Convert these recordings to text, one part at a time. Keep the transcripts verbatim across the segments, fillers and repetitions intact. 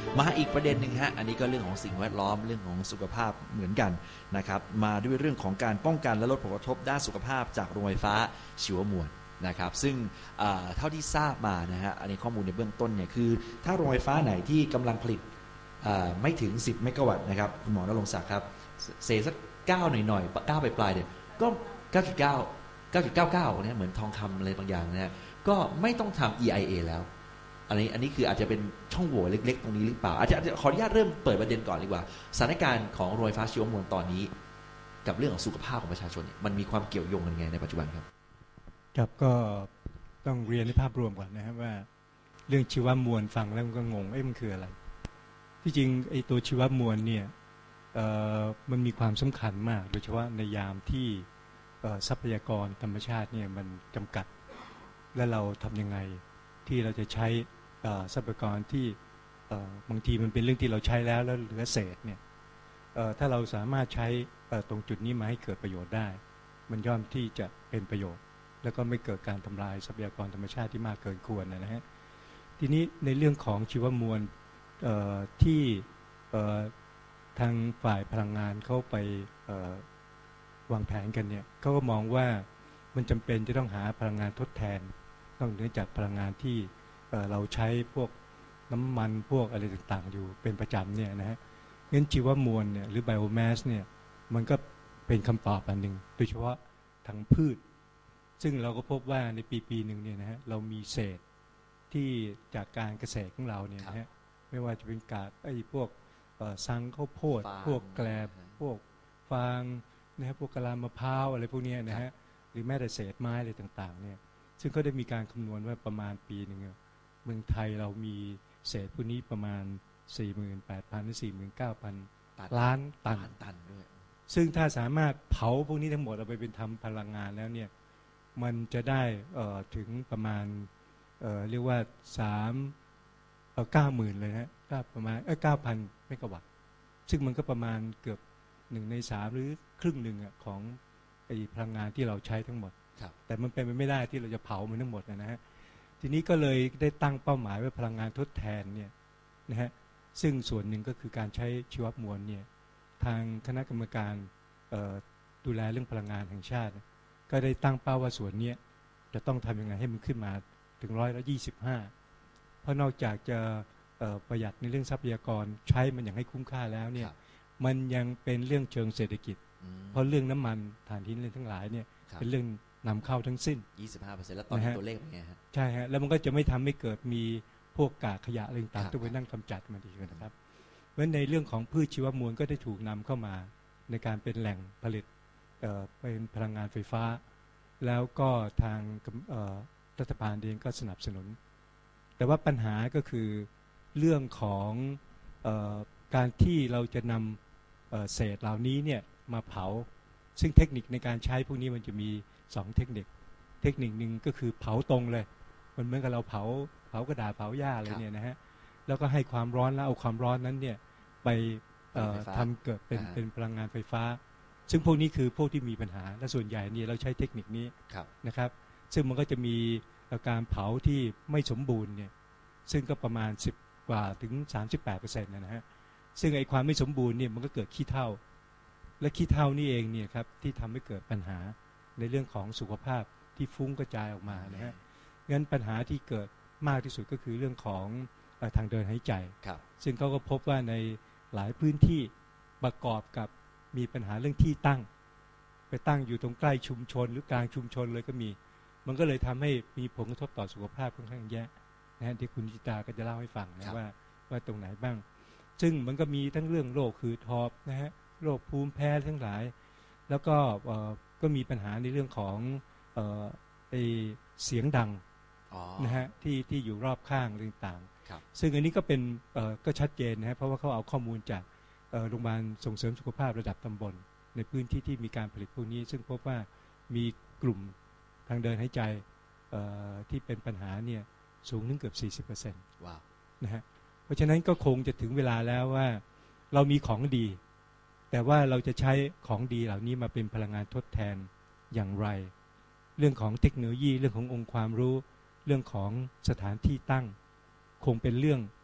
มาอีกประเด็นหนึ่งฮะอันนี้ก็เรื่องของสิ่งแวดล้อมเรื่องของสุขภาพเหมือนกันนะครับมาด้วยเรื่องของการป้องกันและลดผลกระทบด้านสุขภาพจากโรงไฟฟ้าชีวมวลนะครับซึ่งเท่าที่ทราบมานะฮะอันนี้ข้อมูลในเบื้องต้นเนี่ยคือถ้าโรงไฟฟ้าไหนที่กำลังผลิตไม่ถึงสิบเมกะวัตต์นะครับคุณหมอณรงค์ศักดิ์ครับเศษสักเก้าหน่อยๆเก้าไปปลายเนี่ยก็ เก้าจุดเก้า เก้าจุดเก้าเก้า เนี่ยเหมือนทองคำอะไรบางอย่างนะฮะก็ไม่ต้องทำ อี ไอ เอ แล้วอันนี้อันนี้คืออาจจะเป็นช่องโหว่เล็กๆตรงนี้หรือเปล่าอาจจะขออนุญาตเริ่มเปิดประเด็นก่อนดีกว่าสถานการณ์ของโรงไฟฟ้าชีวมวลตอนนี้กับเรื่องของสุขภาพของประชาชนเนี่ยมันมีความเกี่ยวโยงกันยังไงในปัจจุบันครับครับก็ต้องเรียนในภาพรวมก่อนนะครับว่าเรื่องชีวมวลฟังแล้วมันก็งงเอ๊ะมันคืออะไรที่จริงไอ้ตัวชีวมวลเนี่ยมันมีความสำคัญมากโดยเฉพาะในยามที่ทรัพยากรธรรมชาติเนี่ยมันจำกัดและเราทำยังไงที่เราจะใช้ทรัพยากรที่บางทีมันเป็นเรื่องที่เราใช้แล้วแล้วเหลือเศษเนี่ยถ้าเราสามารถใช้ตรงจุดนี้มาให้เกิดประโยชน์ได้มันย่อมที่จะเป็นประโยชน์แล้วก็ไม่เกิดการทำลายทรัพยากรธรรมชาติที่มากเกินควรนะฮะทีนี้ในเรื่องของชีวมวลที่ทางฝ่ายพลังงานเข้าไปวางแผนกันเนี่ยเขาก็มองว่ามันจำเป็นจะต้องหาพลังงานทดแทนต้องเนื่องจากพลังงานที่เราใช้พวกน้ำมันพวกอะไรต่างๆอยู่เป็นประจำเนี่ยนะฮะงั้นชีวมวลเนี่ยหรือไบโอแมสเนี่ยมันก็เป็นคำตอบอันหนึ่งโดยเฉพาะทางพืชซึ่งเราก็พบว่าในปีปีหนึ่งเนี่ยนะฮะเรามีเศษที่จากการเกษตรของเราเนี่ยนะฮะไม่ว่าจะเป็นกากไอ้พวกซังข้าวโพดพวกแกลบพวกฟางนะฮะพวกกะลามะพร้าวอะไรพวกนี้นะฮะหรือแม้แต่เศษไม้อะไรต่างๆเนี่ยซึ่งก็ได้มีการคำนวณว่าประมาณปีหนึ่งเมืองไทยเรามีเศษพวกนี้ประมาณ สี่หมื่นแปดพัน ถึง สี่หมื่นเก้าพัน ล้านตันตันด้วยซึ่งถ้าสามารถเผาพวกนี้ทั้งหมดเอาไปเป็นทำพลังงานแล้วเนี่ยมันจะได้ถึงประมาณ เ, เรียกว่าสามเอ่อ เก้าหมื่นเลยนะก็ประมาณเอ้ย เก้าพัน เมกะวัตต์ซึ่งมันก็ประมาณเกือบหนึ่งในสามหรือครึ่งหนึ่งของไอ้พลังงานที่เราใช้ทั้งหมดแต่มันเป็นไปไม่ได้ที่เราจะเผามันทั้งหมดนะฮะทีนี้ก็เลยได้ตั้งเป้าหมายว่าพลังงานทดแทนเนี่ยนะฮะซึ่งส่วนหนึ่งก็คือการใช้ชีวมวลเนี่ยทางคณะกรรมการดูแลเรื่องพลังงานแห่งชาติก็ได้ตั้งเป้าว่าส่วนนี้จะต้องทำยังไงให้มันขึ้นมาถึงร้อยละยี่สิบห้าเพราะนอกจากจะประหยัดในเรื่องทรัพยากรใช้มันอย่างให้คุ้มค่าแล้วเนี่ยมันยังเป็นเรื่องเชิงเศรษฐกิจเพราะเรื่องน้ำมันถ่านหินอะไรทั้งหลายเนี่ยเป็นเรื่องนำเข้าทั้งสิ้นยี่สิบห้าเปอร์เซ็นต์ แล้วตอนนี้ตัวเลขเป็นไงฮะใช่ฮะแล้วมันก็จะไม่ทำให้เกิดมีพวกกากขยะอะไรต่างๆต้องไปนั่งกำจัดมันอีกนะครับเพราะในเรื่องของพืชชีวมวลก็ได้ถูกนำเข้ามาในการเป็นแหล่งผลิตเป็นพลังงานไฟฟ้าแล้วก็ทางรัฐบาลเองก็สนับสนุนแต่ว่าปัญหาก็คือเรื่องของเอ่อการที่เราจะนำเอ่อเศษเหล่านี้เนี่ยมาเผาซึ่งเทคนิคในการใช้พวกนี้มันจะมีสองเทคนิคเทคนิคหนึ่งก็คือเผาตรงเลยมันเหมือนกับเราเผาเผากระดาษเผาหญ้าอะไรเนี่ยนะฮะแล้วก็ให้ความร้อนแล้วเอาความร้อนนั้นเนี่ยไปทำเกิดเป็นเป็นพลังงานไฟฟ้าซึ่งพวกนี้คือพวกที่มีปัญหาและส่วนใหญ่เนี่ยเราใช้เทคนิคนี้นะครับซึ่งมันก็จะมีการเผาที่ไม่สมบูรณ์เนี่ยซึ่งก็ประมาณสิบกว่าถึง สามสิบแปดเปอร์เซ็นต์ นะฮะซึ่งไอ้ความไม่สมบูรณ์เนี่ยมันก็เกิดขี้เถ้าและขี้เถ้านี่เองเนี่ยครับที่ทำให้เกิดปัญหาในเรื่องของสุขภาพที่ฟุ้งกระจายออกมานะฮะงั้นปัญหาที่เกิดมากที่สุดก็คือเรื่องของทางเดินหายใจซึ่งเขาก็พบว่าในหลายพื้นที่ประกอบกับมีปัญหาเรื่องที่ตั้งไปตั้งอยู่ตรงใกล้ชุมชนหรือกลางชุมชนเลยก็มีมันก็เลยทำให้มีผลกระทบต่อสุขภาพค่อนข้างแย่นะฮะที่คุณจิตาก็จะเล่าให้ฟังนะว่าว่าตรงไหนบ้างซึ่งมันก็มีทั้งเรื่องโรคหืดหอบนะฮะโรคภูมิแพ้ทั้งหลายแล้วก็ก็มีปัญหาในเรื่องของเอ่อไอเสียงดังนะฮะที่ที่อยู่รอบข้างต่างๆซึ่งอันนี้ก็เป็นก็ชัดเจนนะฮะเพราะว่าเขาเอาข้อมูลจากโรงพยาบาลส่งเสริมสุขภาพระดับตำบลในพื้นที่ที่มีการผลิตพวกนี้ซึ่งพบว่ามีกลุ่มทางเดินหายใจที่เป็นปัญหาเนี่ยสูงถึงเกือบ สี่สิบเปอร์เซ็นต์ ว้าวนะฮะเพราะฉะนั้นก็คงจะถึงเวลาแล้วว่าเรามีของดีแต่ว่าเราจะใช้ของดีเหล่านี้มาเป็นพลังงานทดแทนอย่างไรเรื่องของเทคโนโลยีเรื่องขององค์ความรู้เรื่องของสถานที่ตั้งคงเป็นเรื่อง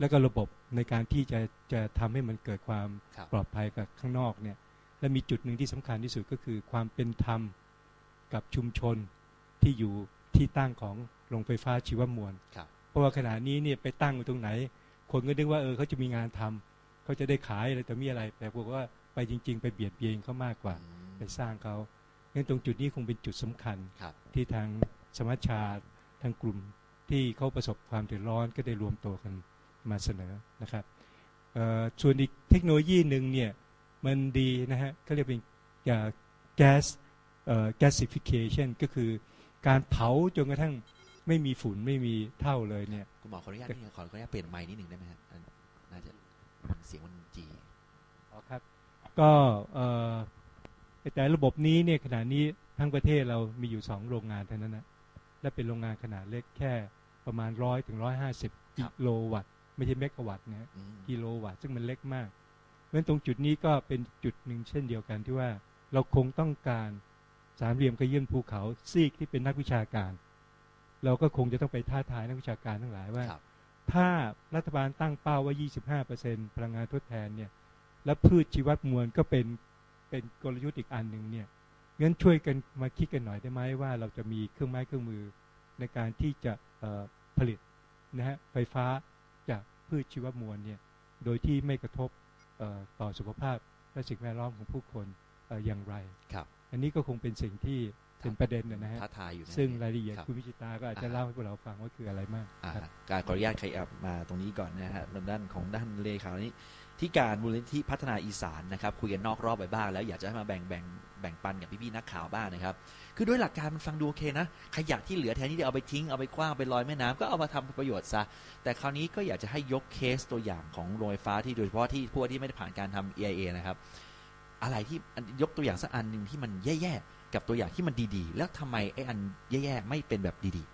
แล้วก็ระบบในการที่จะจะทำให้มันเกิดความครับปลอดภัยกับข้างนอกเนี่ยและมีจุดหนึ่งที่สำคัญที่สุดก็คือความเป็นธรรมกับชุมชนที่อยู่ที่ตั้งของโรงไฟฟ้าชีวมวลครับเพราะว่าขณะนี้เนี่ยไปตั้งอยู่ตรงไหนคนก็นึกว่าเออเขาจะมีงานทำเขาจะได้ขายอะไรแต่มีอะไรแต่บอกว่าไปจริงๆไปเบียดเบียนเขามากกว่าอืมไปสร้างเขางั้นตรงจุดนี้คงเป็นจุดสำคัญครับที่ทางสมัชชาทางกลุ่มที่เขาประสบความเดือดร้อนก็ได้รวมตัวกันมาเสนอนะครับเอ่อส่วนอีกเทคโนโลยีหนึ่งเนี่ยมันดีนะฮะเขาเรียกเป็นแก๊สเอ่อ gasification ก็คือการเผาจนกระทั่งไม่มีฝุ่นไม่มีเท่าเลยเนี่ยคุณหมอขออนุญาตนี่ขออนุญาตเปลี่ยนไมค์นิดหนึ่งได้ไหมครับอันน่าจะเสียงมันจีอ๋อครับก็เอ่อแต่ระบบนี้เนี่ยขณะนี้ทั้งประเทศเรามีอยู่สองโรงงานเท่านั้นนะและเป็นโรงงานขนาดเล็กแค่ประมาณร้อยถึงร้อยห้าสิบกิโลวัตต์ไม่ใช่เมกะวัตต์นะอืมกิโลวัตต์ซึ่งมันเล็กมากเพราะฉะนั้นตรงจุดนี้ก็เป็นจุดหนึ่งเช่นเดียวกันที่ว่าเราคงต้องการสามเหลี่ยมกระเยื่อนภูเขาซีกที่เป็นนักวิชาการเราก็คงจะต้องไปท้าทายนักวิชาการทั้งหลายว่าครับถ้ารัฐบาลตั้งเป้าว่า ยี่สิบห้าเปอร์เซ็นต์ พลังงานทดแทนเนี่ยและพืชชีวมวลก็เป็นเป็นกลยุทธ์อีกอันหนึ่งเนี่ยงั้นช่วยกันมาคิดกันหน่อยได้ไหมว่าเราจะมีเครื่องไม้เครื่องมือในการที่จะเอ่อผลิตนะฮะไฟฟ้าจากพืชชีวมวลเนี่ยโดยที่ไม่กระทบเอ่อต่อสุขภาพและสิ่งแวดล้อมของผู้คนเอ่ออย่างไรครับอันนี้ก็คงเป็นสิ่งที่เป็นประเด็นนะฮะท้าทายอยู่นะซึ่งรายละเอียดครับคุณวิชิตาก็อาจจะอ่าเล่าให้พวกเราฟังว่าคืออะไรมากอ่าครับการขออนุญาตขยับมาตรงนี้ก่อนนะฮะด้านของด้านเลขานี้ที่การมูลนิธิพัฒนาอีสานนะครับคุยกันนอกรอบไปบ้างแล้วอยากจะให้มาแบ่งแบ่งแบ่งปันกับพี่ๆนักข่าวบ้างนะครับคือด้วยหลักการมันฟังดูโอเคนะขยะที่เหลือแทนที่จะเอาไปทิ้งเอาไปคว้างไปลอยแม่น้ำก็เอามาทำประโยชน์ซะแต่คราวนี้ก็อยากจะให้ยกเคสตัวอย่างของโรงไฟฟ้าที่โดยเฉพาะที่พวกที่ไม่ได้ผ่านการทำ อี ไอ เอ นะครับอะไรที่ยกตัวอย่างสักอันหนึ่งที่มันแย่ๆกับตัวอย่างที่มันดีๆแล้วทำไมไอ้อันแย่ๆไม่เป็นแบบดี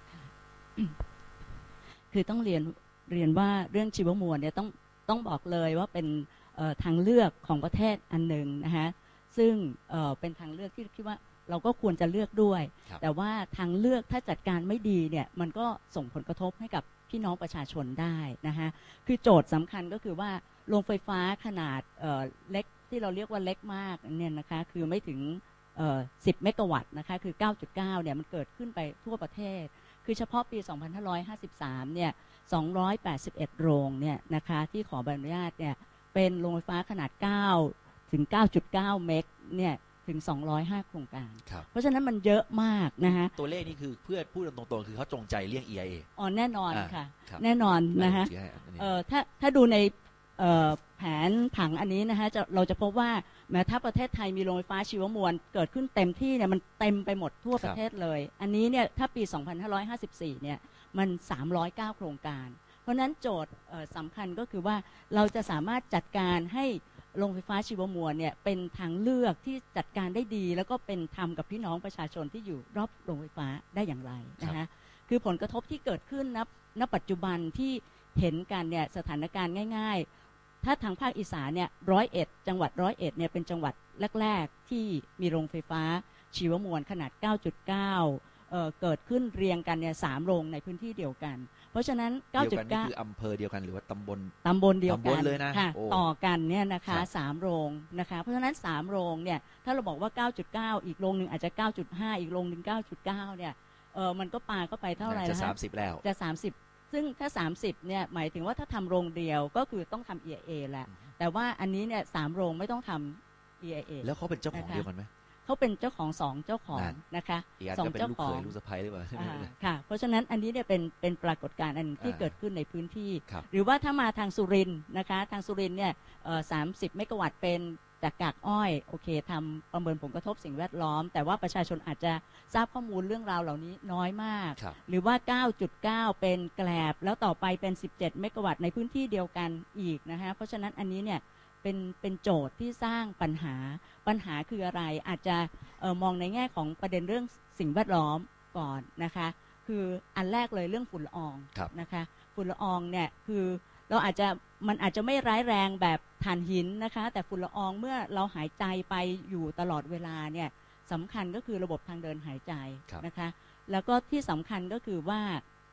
ๆคือต้องเรียนเรียนว่าเรื่องชีวมวลเนี่ยต้องต้องบอกเลยว่าเป็นทางเลือกของประเทศอันหนึ่งนะคะซึ่งเอ่อเป็นทางเลือกที่คิดว่าเราก็ควรจะเลือกด้วยแต่ว่าทางเลือกถ้าจัดการไม่ดีเนี่ยมันก็ส่งผลกระทบให้กับพี่น้องประชาชนได้นะคะคือโจทย์สำคัญก็คือว่าโรงไฟฟ้าขนาดเอ่อเล็กที่เราเรียกว่าเล็กมากเนี่ยนะคะคือไม่ถึงเอ่อสิบเมกะวัตต์นะคะคือ เก้าจุดเก้า เนี่ยมันเกิดขึ้นไปทั่วประเทศคือเฉพาะปี สองพันห้าร้อยห้าสิบสาม เนี่ยสองร้อยแปดสิบเอ็ดโรงเนี่ยนะคะที่ขอใบอนุญาตเนี่ยเป็นโรงไฟฟ้าขนาดเก้าถึง เก้าจุดเก้า เมกเนี่ยถึงสองร้อยห้าโครงการเพราะฉะนั้นมันเยอะมากนะคะตัวเลขนี่คือเพื่อพูดตรงๆคือเขาจงใจเลี่ยง อี ไอ เออ๋อแน่นอนค่ะครับแน่นอนนะคะเอ่อถ้าถ้าดูในเอ่อแผนผังอันนี้นะคะจะเราจะพบว่าแม้ถ้าประเทศไทยมีโรงไฟฟ้าชีวมวลเกิดขึ้นเต็มที่เนี่ยมันเต็มไปหมดทั่วประเทศเลยอันนี้เนี่ยถ้าปี สองพันห้าร้อยห้าสิบสี่ เนี่ยมันสามร้อยเก้าโครงการเพราะนั้นโจทย์สำคัญก็คือว่าเราจะสามารถจัดการให้โรงไฟฟ้าชีวมวลเนี่ยเป็นทางเลือกที่จัดการได้ดีแล้วก็เป็นธรรมกับพี่น้องประชาชนที่อยู่รอบโรงไฟฟ้าได้อย่างไรนะคะคือผลกระทบที่เกิดขึ้นณณปัจจุบันที่เห็นกันเนี่ยสถานการณ์ง่ายๆถ้าทางภาคอีสานเนี่ยร้อยเอ็ดจังหวัดร้อยเอ็ดเนี่ยเป็นจังหวัดแรกๆที่มีโรงไฟฟ้าชีวมวลขนาด เก้าจุดเก้า เอ่อเกิดขึ้นเรียงกันเนี่ยสามโรงในพื้นที่เดียวกันเพราะฉะนั้น เก้าจุดเก้านี่คืออำเภอเดียวกันหรือว่าตำบลตำบลเดียวกันเลยนะค่ะต่อกันเนี่ยนะคะครับสามโรงนะคะเพราะฉะนั้นสามโรงเนี่ยถ้าเราบอกว่า เก้าจุดเก้า อีกโรงนึงอาจจะ เก้าจุดห้า อีกโรงนึง เก้าจุดเก้า เนี่ยเออมันก็ปาเข้าไปเท่าไหร่จะนะคะสามสิบแล้วจะสามสิบซึ่งถ้าสามสิบเนี่ยหมายถึงว่าถ้าทำโรงเดียวก็คือต้องทำ อี ไอ เอ แหละแต่ว่าอันนี้เนี่ยสามโรงไม่ต้องทำ อี ไอ เอแล้วเขาเป็นเจ้าของเดียวกันไหมเขาเป็นเจ้าของสองเจ้าของนะคะสองเจ้าของลูกสะใภ้หรือเปล่าค่ะเพราะฉะนั้นอันนี้เนี่ยเป็นเป็นปรากฏการณ์อันที่เกิดขึ้นในพื้นที่หหรือว่าถ้ามาทางสุรินทร์นะคะทางสุรินทร์เนี่ยสามสิบเมกะวัตต์เป็นจากกากอ้อยโอเคทำประเมินผลกระทบสิ่งแวดล้อมแต่ว่าประชาชนอาจจะทราบข้อมูลเรื่องราวเหล่านี้น้อยมากหรือว่า เก้าจุดเก้า เป็นแกลบแล้วต่อไปเป็นสิบเจ็ดเมกะวัตต์ในพื้นที่เดียวกันอีกนะคะเพราะฉะนั้นอันนี้เนี่ยเป็นเป็นโจทย์ที่สร้างปัญหาปัญหาคืออะไรอาจจะเอ่อมองในแง่ของประเด็นเรื่องสิ่งแวดล้อมก่อนนะคะคืออันแรกเลยเรื่องฝุ่นละอองนะคะฝุ่นละอองเนี่ยคือเราอาจจะมันอาจจะไม่ร้ายแรงแบบถ่านหินนะคะแต่ฝุ่นละอองเมื่อเราหายใจไปอยู่ตลอดเวลาเนี่ยสำคัญก็คือระบบทางเดินหายใจนะคะแล้วก็ที่สำคัญก็คือว่า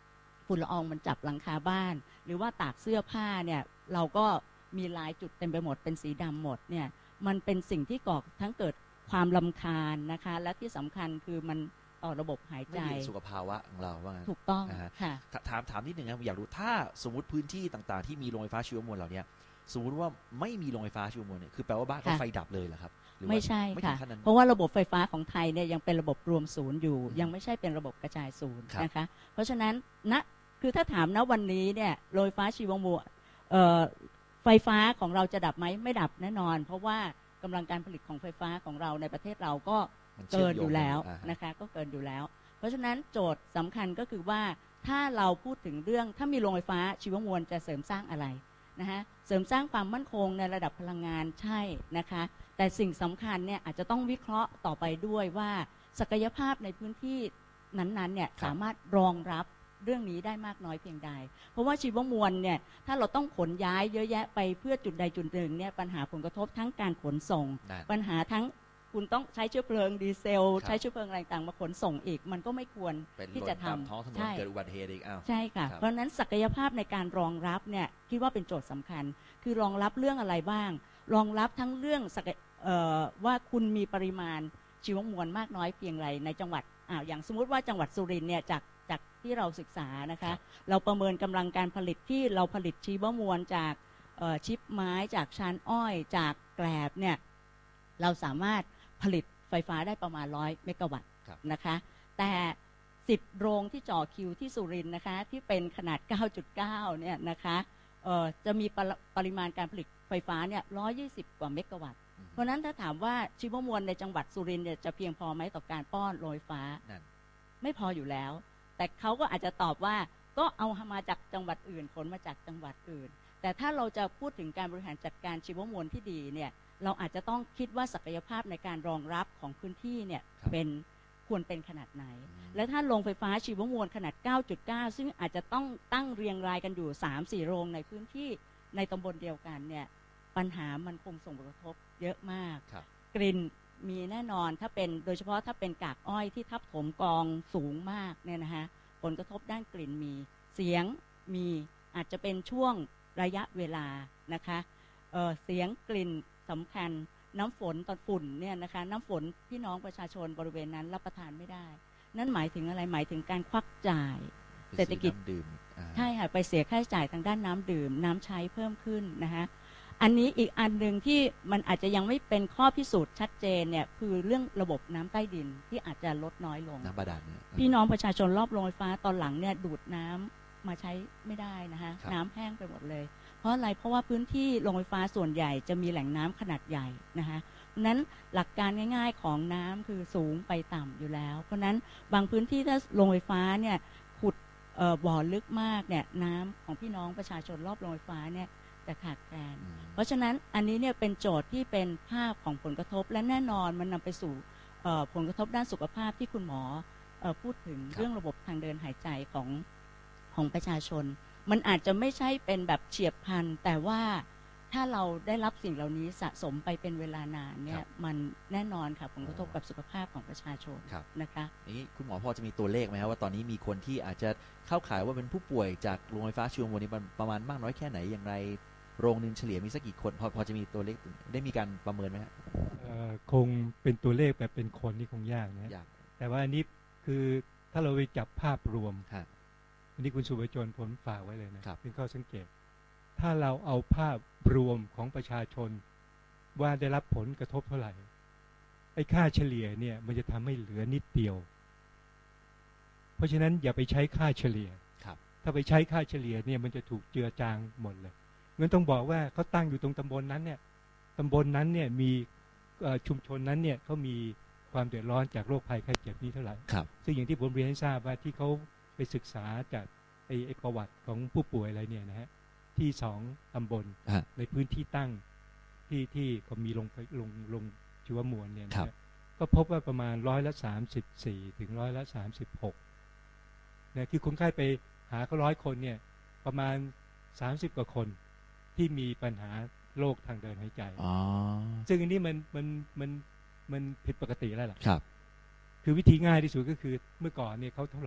ฝุ่นละอองมันจับหลังคาบ้านหรือว่าตากเสื้อผ้าเนี่ยเราก็มีลายจุดเต็มไปหมดเป็นสีดำหมดเนี่ยมันเป็นสิ่งที่ก่อทั้งเกิดความรำคาญนะคะและที่สำคัญคือมันต่อระบบหายใจไม่ดีสุขภาวะของเราว่างั้นถูกต้องค่ะถามถามนิดนึงนะอยากรู้ถ้าสมมติพื้นที่ต่างๆที่มีโรงไฟฟ้าชีวมวลเหล่านี้สมมติว่าไม่มีโรงไฟฟ้าชีวมวลเนี่ยคือแปลว่าบ้านก็ไฟดับเลยเหรอครับไม่ใช่ค่ะเพราะว่าระบบไฟฟ้าของไทยเนี่ยยังเป็นระบบรวมศูนย์อยู่ยังไม่ใช่เป็นระบบกระจายศูนย์นะคะเพราะฉะนั้นณคือถ้าถามณวันนี้เนี่ยโรงไฟฟ้าชีวมวลไฟฟ้าของเราจะดับไหมไม่ดับแน่นอนเพราะว่ากำลังการผลิตของไฟฟ้าของเราในประเทศเราก็เกินอยู่แล้วนะคะก็เกินอยู่แล้วเพราะฉะนั้นโจทย์สำคัญก็คือว่าถ้าเราพูดถึงเรื่องถ้ามีโรงไฟฟ้าชีวมวลจะเสริมสร้างอะไรนะคะเสริมสร้างความมั่นคงในระดับพลังงานใช่นะคะแต่สิ่งสำคัญเนี่ยอาจจะต้องวิเคราะห์ต่อไปด้วยว่าศักยภาพในพื้นที่นั้นๆเนี่ยสามารถรองรับเรื่องนี้ได้มากน้อยเพียงใดเพราะว่าชีวมวลเนี่ยถ้าเราต้องขนย้ายเยอะแยะไปเพื่อจุดใดจุดหนึ่งเนี่ยปัญหาผลกระทบทั้งการขนส่งปัญหาทั้งคุณต้องใช้เชื้อเพลิงดีเซลใช้เชื้อเพลิงอะไรต่างมาขนส่งอีกมันก็ไม่ควรที่จะทำท้องถนนเกิดอุบัติเหตุอีกอ้าวใช่ค่ะเพราะนั้นศักยภาพในการรองรับเนี่ยคิดว่าเป็นโจทย์สำคัญคือรองรับเรื่องอะไรบ้างรองรับทั้งเรื่องว่าคุณมีปริมาณชีวมวลมากน้อยเพียงไรในจังหวัดอ่าอย่างสมมุติว่าจังหวัดสุรินทร์เนี่ยจากจากที่เราศึกษานะคะเราประเมินกำลังการผลิตที่เราผลิตชีวมวลจากชิปไม้จากชานอ้อยจากแกลบเนี่ยเราสามารถผลิตไฟฟ้าได้ประมาณร้อยเมกะวัตต์นะคะแต่สิบโรงที่จ่อคิวที่สุรินทร์นะคะที่เป็นขนาด เก้าจุดเก้า เนี่ยนะคะเอ่อจะมีปริมาณการผลิตไฟฟ้าเนี่ยหนึ่งร้อยยี่สิบกว่าเมกะวัตต์เพราะนั้นถ้าถามว่าชีวมวลในจังหวัดสุรินทร์เนี่ยจะเพียงพอไหมต่อการป้อนโรงไฟฟ้าไม่พออยู่แล้วแต่เขาก็อาจจะตอบว่าก็เอามาจากจังหวัดอื่นขนมาจากจังหวัดอื่นแต่ถ้าเราจะพูดถึงการบริหารจัดการชีวมวลที่ดีเนี่ยเราอาจจะต้องคิดว่าศักยภาพในการรองรับของพื้นที่เนี่ยเป็นควรเป็นขนาดไหนและถ้าโรงไฟฟ้าชีวมวลขนาด เก้าจุดเก้า ซึ่งอาจจะต้องตั้งเรียงรายกันอยู่ สามสี่ โรงในพื้นที่ในตำบลเดียวกันเนี่ยปัญหามันคงส่งผลกระทบเยอะมากกลิ่นมีแน่นอนถ้าเป็นโดยเฉพาะถ้าเป็นกากอ้อยที่ทับถมกองสูงมากเนี่ยนะคะผลกระทบด้านกลิ่นมีเสียงมีอาจจะเป็นช่วงระยะเวลานะคะเอ่อเสียงกลิ่นสำคัญน้ำฝนตอนฝุ่นเนี่ยนะคะน้ำฝนพี่น้องประชาชนบริเวณนั้นรับประทานไม่ได้นั่นหมายถึงอะไรหมายถึงการควักจ่ายเศรษฐกิจใช่ค่ะไปเสียค่าใช้จ่ายทางด้านน้ำดื่มน้ำใช้เพิ่มขึ้นนะคะอันนี้อีกอันหนึ่งที่มันอาจจะยังไม่เป็นข้อพิสูจน์ชัดเจนเนี่ยคือเรื่องระบบน้ำใต้ดินที่อาจจะลดน้อยลงน้ำบาดาลเนี่ยพี่น้องประชาชนรอบโรงไฟฟ้าตอนหลังเนี่ยดูดน้ำมาใช้ไม่ได้นะคะน้ำแห้งไปหมดเลยเพราะอะไรเพราะว่าพื้นที่โรงไฟฟ้าส่วนใหญ่จะมีแหล่งน้ำขนาดใหญ่นะคะเพราะนั้นหลักการง่ายๆของน้ำคือสูงไปต่ำอยู่แล้วเพราะนั้นบางพื้นที่ถ้าโรงไฟฟ้าเนี่ยขุดบ่อลึกมากเนี่ยน้ำของพี่น้องประชาชนรอบโรงไฟฟ้าเนี่ยจะขาดแคลนเพราะฉะนั้นอันนี้เนี่ยเป็นโจทย์ที่เป็นภาพของผลกระทบและแน่นอนมันนำไปสู่ผลกระทบด้านสุขภาพที่คุณหมอพูดถึงเรื่องระบบทางเดินหายใจของของประชาชนมันอาจจะไม่ใช่เป็นแบบเฉียบพลันแต่ว่าถ้าเราได้รับสิ่งเหล่านี้สะสมไปเป็นเวลานานเนี่ยมันแน่นอนค่ะผลกระทบกับสุขภาพของประชาชนนะคะนี้คุณหมอพอจะมีตัวเลขไหมครับว่าตอนนี้มีคนที่อาจจะเข้าข่ายว่าเป็นผู้ป่วยจากโรงไฟฟ้าชีวมวลนี้ประมาณมากน้อยแค่ไหนอย่างไรโรงนึงเฉลี่ยมีสักกี่คนพอพอจะมีตัวเลขได้มีการประเมินไหมครับคงเป็นตัวเลขแบบเป็นคนนี่คงยากนะยากแต่ว่าอันนี้คือถ้าเราไปจับภาพรวมอันนี้คุณสุวัยจนผมฝากไว้เลยนะเป็นข้อสังเกตถ้าเราเอาภาพรวมของประชาชนว่าได้รับผลกระทบเท่าไหร่ไอ้ค่าเฉลี่ยเนี่ยมันจะทำให้เหลือนิดเดียวเพราะฉะนั้นอย่าไปใช้ค่าเฉลี่ยถ้าไปใช้ค่าเฉลี่ยเนี่ยมันจะถูกเจือจางหมดเลยงั้นต้องบอกว่าเขาตั้งอยู่ตรงตำบลนั้นเนี่ยตำบลนั้นเนี่ยมีชุมชนนั้นเนี่ยเขามีความเดือดร้อนจากโรคภัยไข้เจ็บนี้เท่าไหร่ซึ่งอย่างที่ผมเรียนให้ทราบว่าที่เขาไปศึกษาจากไอ้ประวัติของผู้ป่วยอะไรเนี่ยนะฮะที่สองตำบลในพื้นที่ตั้งที่ที่ก็มีลงลงลงชีวมวลเนี่ยนะก็พบว่าประมาณร้อยละสามสิบสี่ถึงร้อยละสามสิบหกเนี่ยคือคนไข้ไปหาเขาร้อยคนเนี่ยประมาณสามสิบกว่าคนที่มีปัญหาโรคทางเดินหายใจซึ่งอันนี้มันมันมันมันผิดปกติแล้วล่ะครับคือวิธีง่ายที่สุดก็คือเมื่อก่อนเนี่ยเขาเท่าไหร่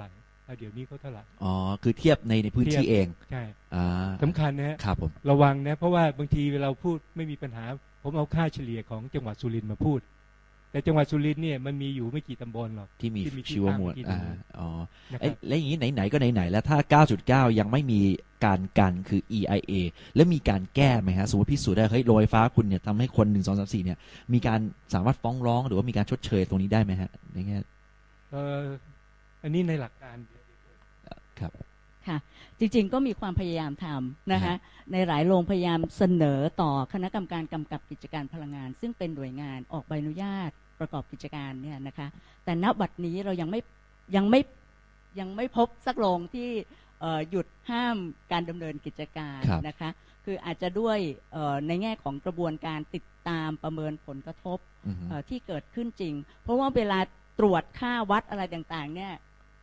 าเดี๋ยวนี้เขาเท่าไหร่อ๋อคือเทียบในในพื้นที่เองใช่อ่าสำคัญนะฮะครับผมระวังนะเพราะว่าบางทีเราพูดไม่มีปัญหาผมเอาค่าเฉลี่ยของจังหวัดสุรินทร์มาพูดแต่จังหวัดสุรินทร์เนี่ยมันมีอยู่ไม่กี่ตำบลหรอกที่มีชีวมวลอ่าอ๋อไอ้แล้วอย่างนี้ไหนๆก็ไหนๆแล้วถ้า เก้าจุดเก้า ยังไม่มีการกันคือ อี ไอ เอ แล้วมีการแก้ไหมฮะสมมติพิสูจน์ได้เฮ้ยโรงไฟฟ้าคุณเนี่ยทำให้คนหนึ่งสองสามสี่เนี่ยมีการสามารถฟ้องร้องหรือว่ามีการชดเชยตรงนี้ได้ไหมฮะในแง่เอ่ออันนี้ในหลักการครับค่ะจริงๆก็มีความพยายามทำนะคะในหลายโรงพยายามเสนอต่อคณะกรรมการกำกับกิจการพลังงานซึ่งเป็นหน่วยงานออกใบอนุญาตประกอบกิจการเนี่ยนะคะแต่ณบัดนี้เรายังไม่ยังไม่ยังไม่พบสักโรงที่หยุดห้ามการดำเนินกิจการนะคะคืออาจจะด้วยในแง่ของกระบวนการติดตามประเมินผลกระทบที่เกิดขึ้นจริงเพราะว่าเวลาตรวจค่าวัดอะไรต่างๆเนี่ย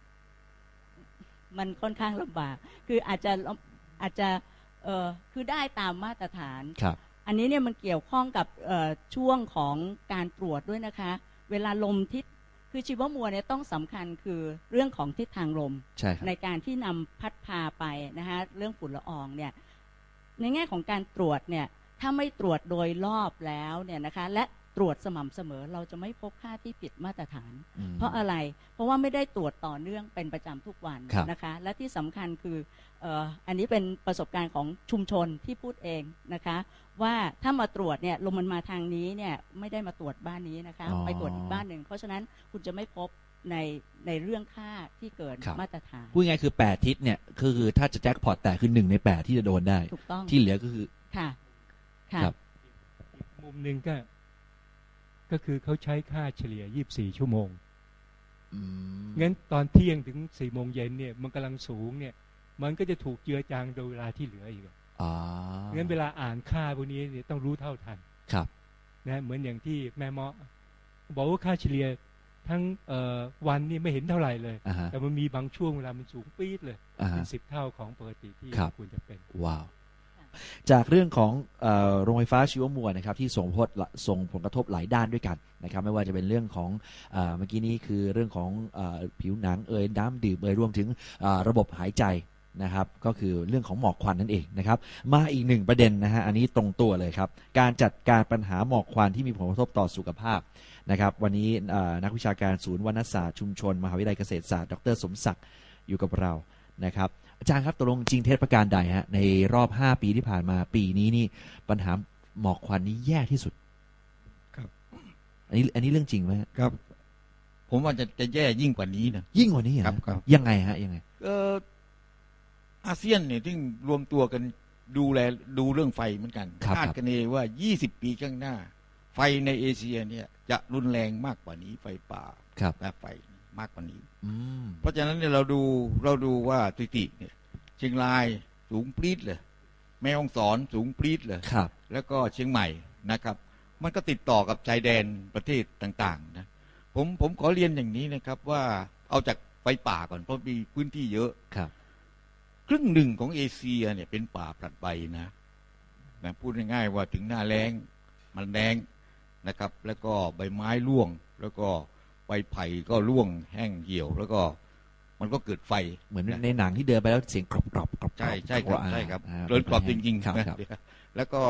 มันค่อนข้างลำบากคืออาจจะอาจจะเอ่อคือได้ตามมาตรฐานอันนี้เนี่ยมันเกี่ยวข้องกับช่วงของการตรวจด้วยนะคะเวลาลมทิศคือชีวมวลเนี่ยต้องสำคัญคือเรื่องของทิศทางลมใ, ในการที่นำพัดพาไปนะคะเรื่องฝุ่นละอองเนี่ยในแง่ของการตรวจเนี่ยถ้าไม่ตรวจโดยรอบแล้วเนี่ยนะคะและตรวจสม่ำเสมอเราจะไม่พบค่าที่ผิดมาตรฐานเพราะอะไรเพราะว่าไม่ได้ตรวจต่อเนื่องเป็นประจำทุกวันนะคะและที่สำคัญคือเอ่ออันนี้เป็นประสบการณ์ของชุมชนที่พูดเองนะคะว่าถ้ามาตรวจเนี่ยลมมันมาทางนี้เนี่ยไม่ได้มาตรวจบ้านนี้นะคะไปตรวจอีกบ้านหนึ่งเพราะฉะนั้นคุณจะไม่พบในในเรื่องค่าที่เกินมาตรฐานพูดง่ายคือแปดทิศเนี่ยคือถ้าจะแจ็คพอตแต่คือหนึ่งในแปดที่จะโดนได้ถูกต้องที่เหลือก็คือค่ะค่ะมุมหนึ่งก็ก็คือเขาใช้ค่าเฉลี่ยยี่สิบสี่ชั่วโมงงั้นตอนเที่ยงถึงสี่โมงเย็นเนี่ยมันกำลังสูงเนี่ยมันก็จะถูกเจือจางโดยเวลาที่เหลืออีกอ๋องั้นเวลาอ่านค่าพวกนี้เนี่ยต้องรู้เท่าทันครับนะเหมือนอย่างที่แม่เมาะบอกว่าค่าเฉลี่ยทั้งวันนี่ไม่เห็นเท่าไหร่เลยแต่มันมีบางช่วงเวลามันสูงปี๊ดเลยเป็นสิบเท่าของปกติที่ควรจะเป็นว้าวจากเรื่องของโรงไฟฟ้าชีวมวลนะครับที่ส่งผลส่งผลกระทบหลายด้านด้วยกันนะครับไม่ว่าจะเป็นเรื่องของเมื่อกี้นี้คือเรื่องของผิวหนังเอ่ยน้ำดื่มเอ่ยรวมถึงระบบหายใจนะครับก็คือเรื่องของหมอกควันนั่นเองนะครับมาอีกหนึ่งประเด็นนะฮะอันนี้ตรงตัวเลยครับการจัดการปัญหาหมอกควันที่มีผลกระทบต่อสุขภาพนะครับวันนี้นักวิชาการศูนย์วรรณศาสตร์ชุมชนมหาวิทยาลัยเกษตรศาสตร์ดร.สมศักดิ์อยู่กับเรานะครับอาจารย์ครับตกลงจริงเท็จประการใดฮะในรอบห้าปีที่ผ่านมาปีนี้นี่ปัญหาหมอกควันนี้แย่ที่สุดครับอันนี้อันนี้เรื่องจริงไหมครับผมว่าจะจะแย่ยิ่งกว่านี้นะยิ่งกว่านี้ครับครับยังไงฮะยังไงเอออาเซียนเนี่ยที่รวมตัวกันดูแลดูเรื่องไฟเหมือนกันคาดกันเองว่ายี่สิบปีข้างหน้าไฟในเอเชียเนี่ยจะรุนแรงมากกว่านี้ไฟป่าและไฟมากกว่านี้เพราะฉะนั้นเนี่ยเราดูเราดูว่าสถิติเนี่ยเชียงรายสูงปรี๊ดเลยแม่ฮ่องสอนสูงปรี๊ดเลยแล้วก็เชียงใหม่นะครับมันก็ติดต่อกับชายแดนประเทศต่างๆนะผมผมขอเรียนอย่างนี้นะครับว่าเอาจากไฟป่าก่อนเพราะมีพื้นที่เยอะครับครึ่งหนึ่งของเอเชียเนี่ยเป็นป่าผลัดใบนะนะพูดง่ายๆว่าถึงหน้าแล้งมันแล้งนะครับแล้วก็ใบไม้ร่วงแล้วก็ใบไผ่ก็ร่วงแห้งเหี่ยวแล้วก็มันก็เกิดไฟเหมือนในหนังที่เดินไปแล้วเสียงกรอบกรอบกรอบใช่ใช่ครับใช่ครับเดินกรอบจริงๆนะแล้วก็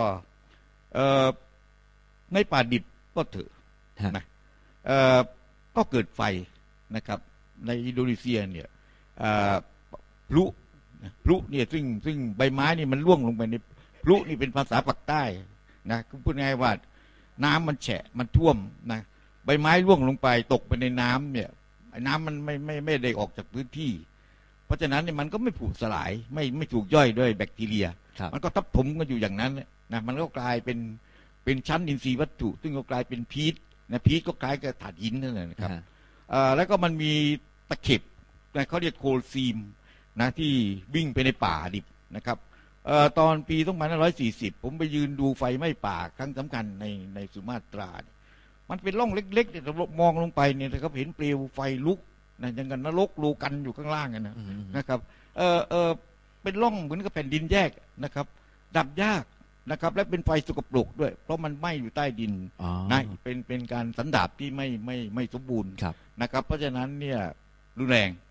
ในป่าดิบก็เถอะนะก็เกิดไฟนะครับในอินโดนีเซียเนี่ยพลุพลุเนี่ยซึ่งซึ่งใบไม้นี่มันร่วงลงไปในพลุนี่เป็นภาษาปากใต้นะพูดง่ายว่าน้ำมันแฉะมันท่วมนะใบไม้ร่วงลงไปตกไปในน้ำเนี่ยน้ำมันไม่ไม่ไม่ได้ออกจากพื้นที่เพราะฉะนั้นเนี่ยมันก็ไม่ผุสลายไม่ไม่ถูกย่อยด้วยแบคทีเรียมันก็ทับถมกันอยู่อย่างนั้นนะมันก็กลายเป็นเป็นชั้นอินทรีย์วัตถุซึ่งก็กลายเป็นพีชนะพีชก็คล้ายกับถ่านหินนั่นแหละนะครับแล้วก็มันมีตะเข็บนะเขาเรียกโคลซีมนะที่วิ่งไปในป่าดิบนะครับตอนปีสองพันห้าร้อยสี่สิบผมไปยืนดูไฟไหม้ป่าครั้งสำคัญในในสุมาตรามันเป็นร่องเล็กๆเนี่ยเรามองลงไปเนี่ยนะครับเห็นเปลวไฟลุกนะยังกันนรกโลกันอยู่ข้างล่างกันนะนะครับเออเออเป็นร่องเหมือนกับแผ่นดินแยกนะครับดับยากนะครับและเป็นไฟสกปรกด้วยเพราะมันไหม้อยู่ใต้ดินนะเป็นเป็นการสันดาปที่ไม่ไม่ไม่สมบูรณ์นะครับเพราะฉะนั้นเนี่ยรุนแรง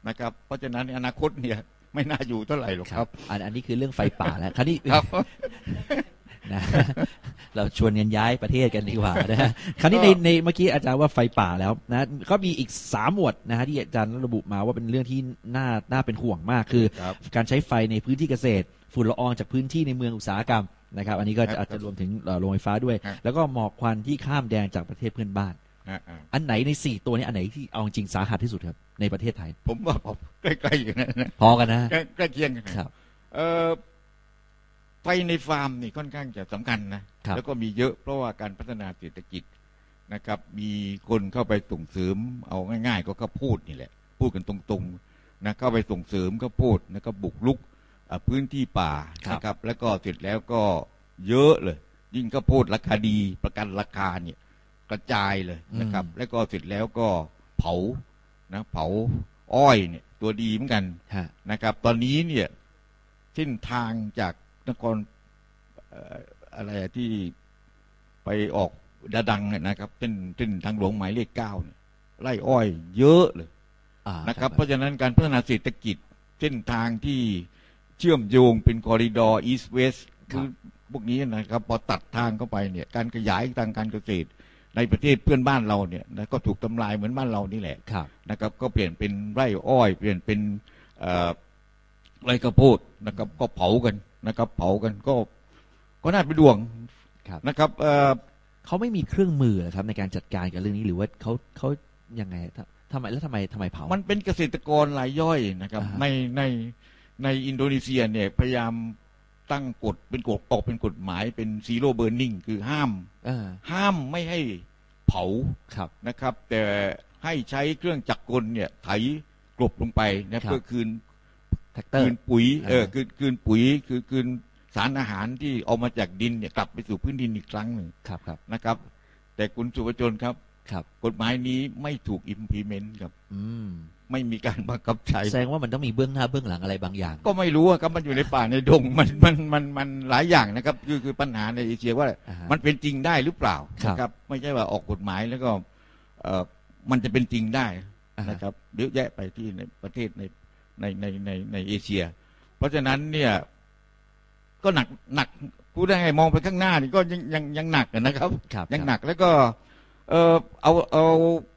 นะครับเพราะฉะนั้นอนาคตเนี่ยไม่น่าอยู่เท่าไหร่หรอกครับอันอันนี้คือเรื่องไฟป่าแล้วคราวนี้ครับนะเราชวนกันย้ายประเทศกันดีกว่านะฮะคราวนี้ในในเมื่อกี้อาจารย์ว่าไฟป่าแล้วนะก็มีอีกสามหมวดนะฮะที่อาจารย์ระบุมาว่าเป็นเรื่องที่น่าน่าเป็นห่วงมากคือการใช้ไฟในพื้นที่เกษตรฝุ่นละอองจากพื้นที่ในเมืองอุตสาหกรรมนะครับอันนี้ก็อาจจะรวมถึงโรงไฟฟ้าด้วยแล้วก็หมอกควันที่ข้ามแดนจากประเทศเพื่อนบ้านอันไหนในสี่ตัวนี้อันไหนที่เอาจริงสาหัสที่สุดครับในประเทศไทยผมว่าผมใกล้ๆอย่างนั้นนะพอกันนะใกล้เคียงกันครับเอ่อไฟในฟาร์มนี่ค่อนข้างจะสำคัญนะแล้วก็มีเยอะเพราะว่าการพัฒนาเศรษฐกิจนะครับมีคนเข้าไปส่งเสริมเอาง่ายๆก็ข้าวโพดนี่แหละพูดกันตรงๆนะเข้าไปส่งเสริมข้าวโพดแล้วก็บุกรุกพื้นที่ป่านะครับแล้วก็เสร็จแล้วก็เยอะเลยยิ่งข้าวโพดราคาดีประกันราคาเนี่ยกระจายเลยนะครับแล้วก็เสร็จแล้วก็เผานะเผาอ้อยเนี่ยตัวดีเหมือนกันนะครับตอนนี้เนี่ยเส้นทางจากนครอะไรที่ไปออกดาดังเนี่ยนะครับเป็นเป็นทางหลวงหมายเลขเก้าเนี่ยไร่อ้อยเยอะเลยนะครับเพราะฉะนั้นการพัฒนาเศรษฐกิจเส้นทางที่เชื่อมโยงเป็นคอริดอร์อีสต์เวสต์คือพวกนี้นะครับพอตัดทางเข้าไปเนี่ยการขยายทางการเกษตรในประเทศเพื่อนบ้านเราเนี่ยนะก็ถูกทำลายเหมือนบ้านเรานี่แหละนะครับก็เปลี่ยนเป็นไร่อ้อยเปลี่ยนเป็นไร่ข้าวโพดนะครับก็เผากันนะครับเผากันก็ก็น่าเป็นห่วงนะครับเ, เขาไม่มีเครื่องมือหรอครับในการจัดการกับเรื่องนี้หรือว่าเขาเขายังไงทำไมแล้วทำไมทำไมเผามันเป็นเกษตรกรรายย่อยนะครับในในในอินโดนีเซียเนี่ยพยายามตั้งกฎเป็นกฎออกเป็นกฎหมายเป็นซีโร่เบอร์นิ่งคือห้ามห้ามไม่ให้เผานะครับแต่ให้ใช้เครื่องจักรกลเนี่ยไถกลบลงไปนะเพื่อคืนคืนปุ๋ยเออคืนคืนปุ๋ยคือคืนสารอาหารที่เอามาจากดินเนี่ยกลับไปสู่พื้นดินอีกครั้งหนึ่งนะครับแต่คุณสุวชนครับกฎหมายนี้ไม่ถูก implement ครับไม่มีการบังคับใช้แสดงว่ามันต้องมีเบื้องหน้าเบื้องหลังอะไรบางอย่างก็ไม่รู้ครับมันอยู่ในป่าในดงมันมันมันมันหลายอย่างนะครับคือคือปัญหาในเอเชียว่ามันเป็นจริงได้หรือเปล่านะครับไม่ใช่ว่าออกกฎหมายแล้วก็เออมันจะเป็นจริงได้นะครับเยอะแยะไปที่ในประเทศในในในในในเอเชียเพราะฉะนั้นเนี่ยก็หนักหนักพูดได้ไงมองไปข้างหน้านี่ก็ยังยังยังหนักนะครับยังหนักแล้วก็เออเอาเอา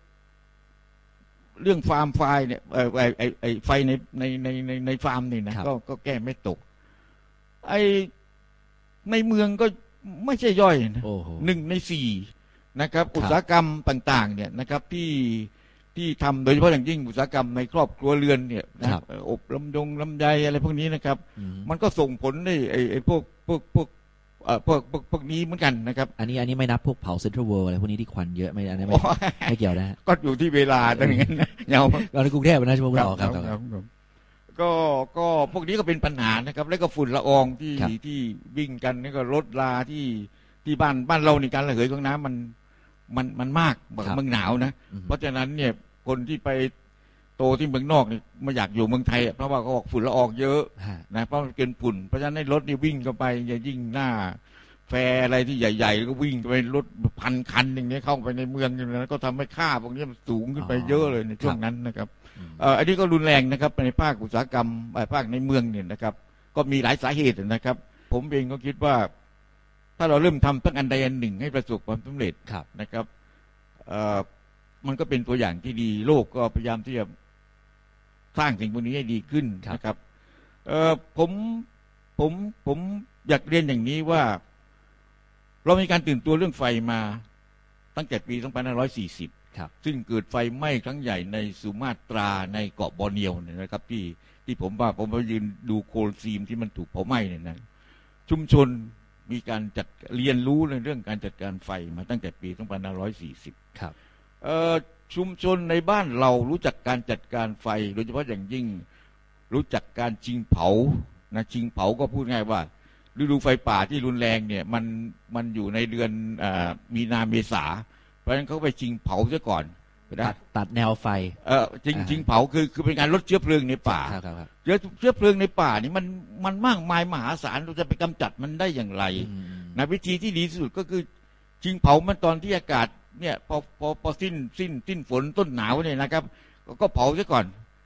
เรื่องฟาร์มไฟเนี่ยไอไอไอไฟในในในในในฟาร์มนี่นะก็ก็แก้ไม่ตกไอในเมืองก็ไม่ใช่ย่อยนะหนึ่งในสี่นะครับอุตสาหกรรมต่างๆเนี่ยนะครับที่ที่ทำโดยเฉพาะอย่างยิ่งอุตสาหกรรมในครอบครัวเรือนเนี่ยนะอบลำดงลำไยอะไรพวกนี้นะครับมันก็ส่งผลในไอไอพวกพวกพวกเอ่อพวกพวกพวกนี้เหมือนกันนะครับอันนี้อันนี้ไม่นับพวกเผาเซ็นทรัลเวิลด์อะไรพวกนี้ที่ควันเยอะไม่อันนี้ไม่ไม่เกี่ยวนะก็อยู่ที่เวลาตรงนั้นนะเงาเราในกรุงเทพนะชั่วโมงเราครับก็ก็พวกนี้ก็เป็นปัญหานะครับแล้วก็ฝุ่นละอองที่ที่วิ่งกันนี่ก็รถลาที่ที่บ้านบ้านเราในการระเหยของน้ำมันมันมันมากแบบเมืองหนาวนะเพราะฉะนั้นเนี่ยคนที่ไปโตที่เมืองนอกนี่ไม่อยากอยู่เมืองไทยเพราะว่าเขาออกฝุ่นละอองเยอะนะเพราะมันเกินฝุ่นเพราะฉะนั้นในรถนี่วิ่งเข้าไปอย่ายิ่งหน้าแฟร์อะไรที่ใหญ่ๆแล้วก็วิ่งไปรถพันคันอย่างเงี้ยเข้าไปในเมืองอย่างนั้นก็ทำให้ค่าพวกนี้มันสูงขึ้นไปเยอะเลยในช่วงนั้นนะครับอันนี้ก็รุนแรงนะครับในภาคอุตสาหกรรมภาคในเมืองเนี่ยนะครับก็มีหลายสาเหตุนะครับผมเองก็คิดว่าถ้าเราเริ่มทำตั้งอันใดอันหนึ่งให้ประสบความสำเร็จนะครับมันก็เป็นตัวอย่างที่ดีโลกก็พยายามที่จะสร้างสิ่งพวกนี้ให้ดีขึ้นนะครับเอ่อผมผมผมอยากเรียนอย่างนี้ว่าเรามีการตื่นตัวเรื่องไฟมาตั้งแต่ปีสองพันห้าร้อยสี่สิบซึ่งเกิดไฟไหม้ครั้งใหญ่ในสุมาตราในเกาะบอร์เนียวเนี่ยนะครับที่ที่ผมว่าผมไปยืนดูโคลซีมที่มันถูกเผาไหม้เนี่ยนะชุมชนมีการจัดเรียนรู้ในเรื่องการจัดการไฟมาตั้งแต่ปีสองพันห้าร้อยสี่สิบครับเอ่อชุมชนในบ้านเรารู้จักการจัดการไฟโดยเฉพาะอย่างยิ่งรู้จักการชิงเผานะชิงเผาก็พูดง่ายว่าฤดูไฟป่าที่รุนแรงเนี่ยมันมันอยู่ในเดือนอ่ามีนาเมษาเพราะฉะนั้นเขาไปชิงเผาซะก่อนตัดตัดแนวไฟเออชิงชิงเผาคือคือเป็นการลดเชื้อเพลิงในป่าเชื้อเชื้อเพลิงในป่านี่มันมันมากมายมหาศาลเราจะไปกำจัดมันได้อย่างไรนะวิธีที่ดีที่สุดก็คือชิงเผามันตอนที่อากาศเนี่ยพอพอพอสิ้นสิ้นสิ้นฝนต้นหนาวเนี่ยนะครับก็เผาซะก่อน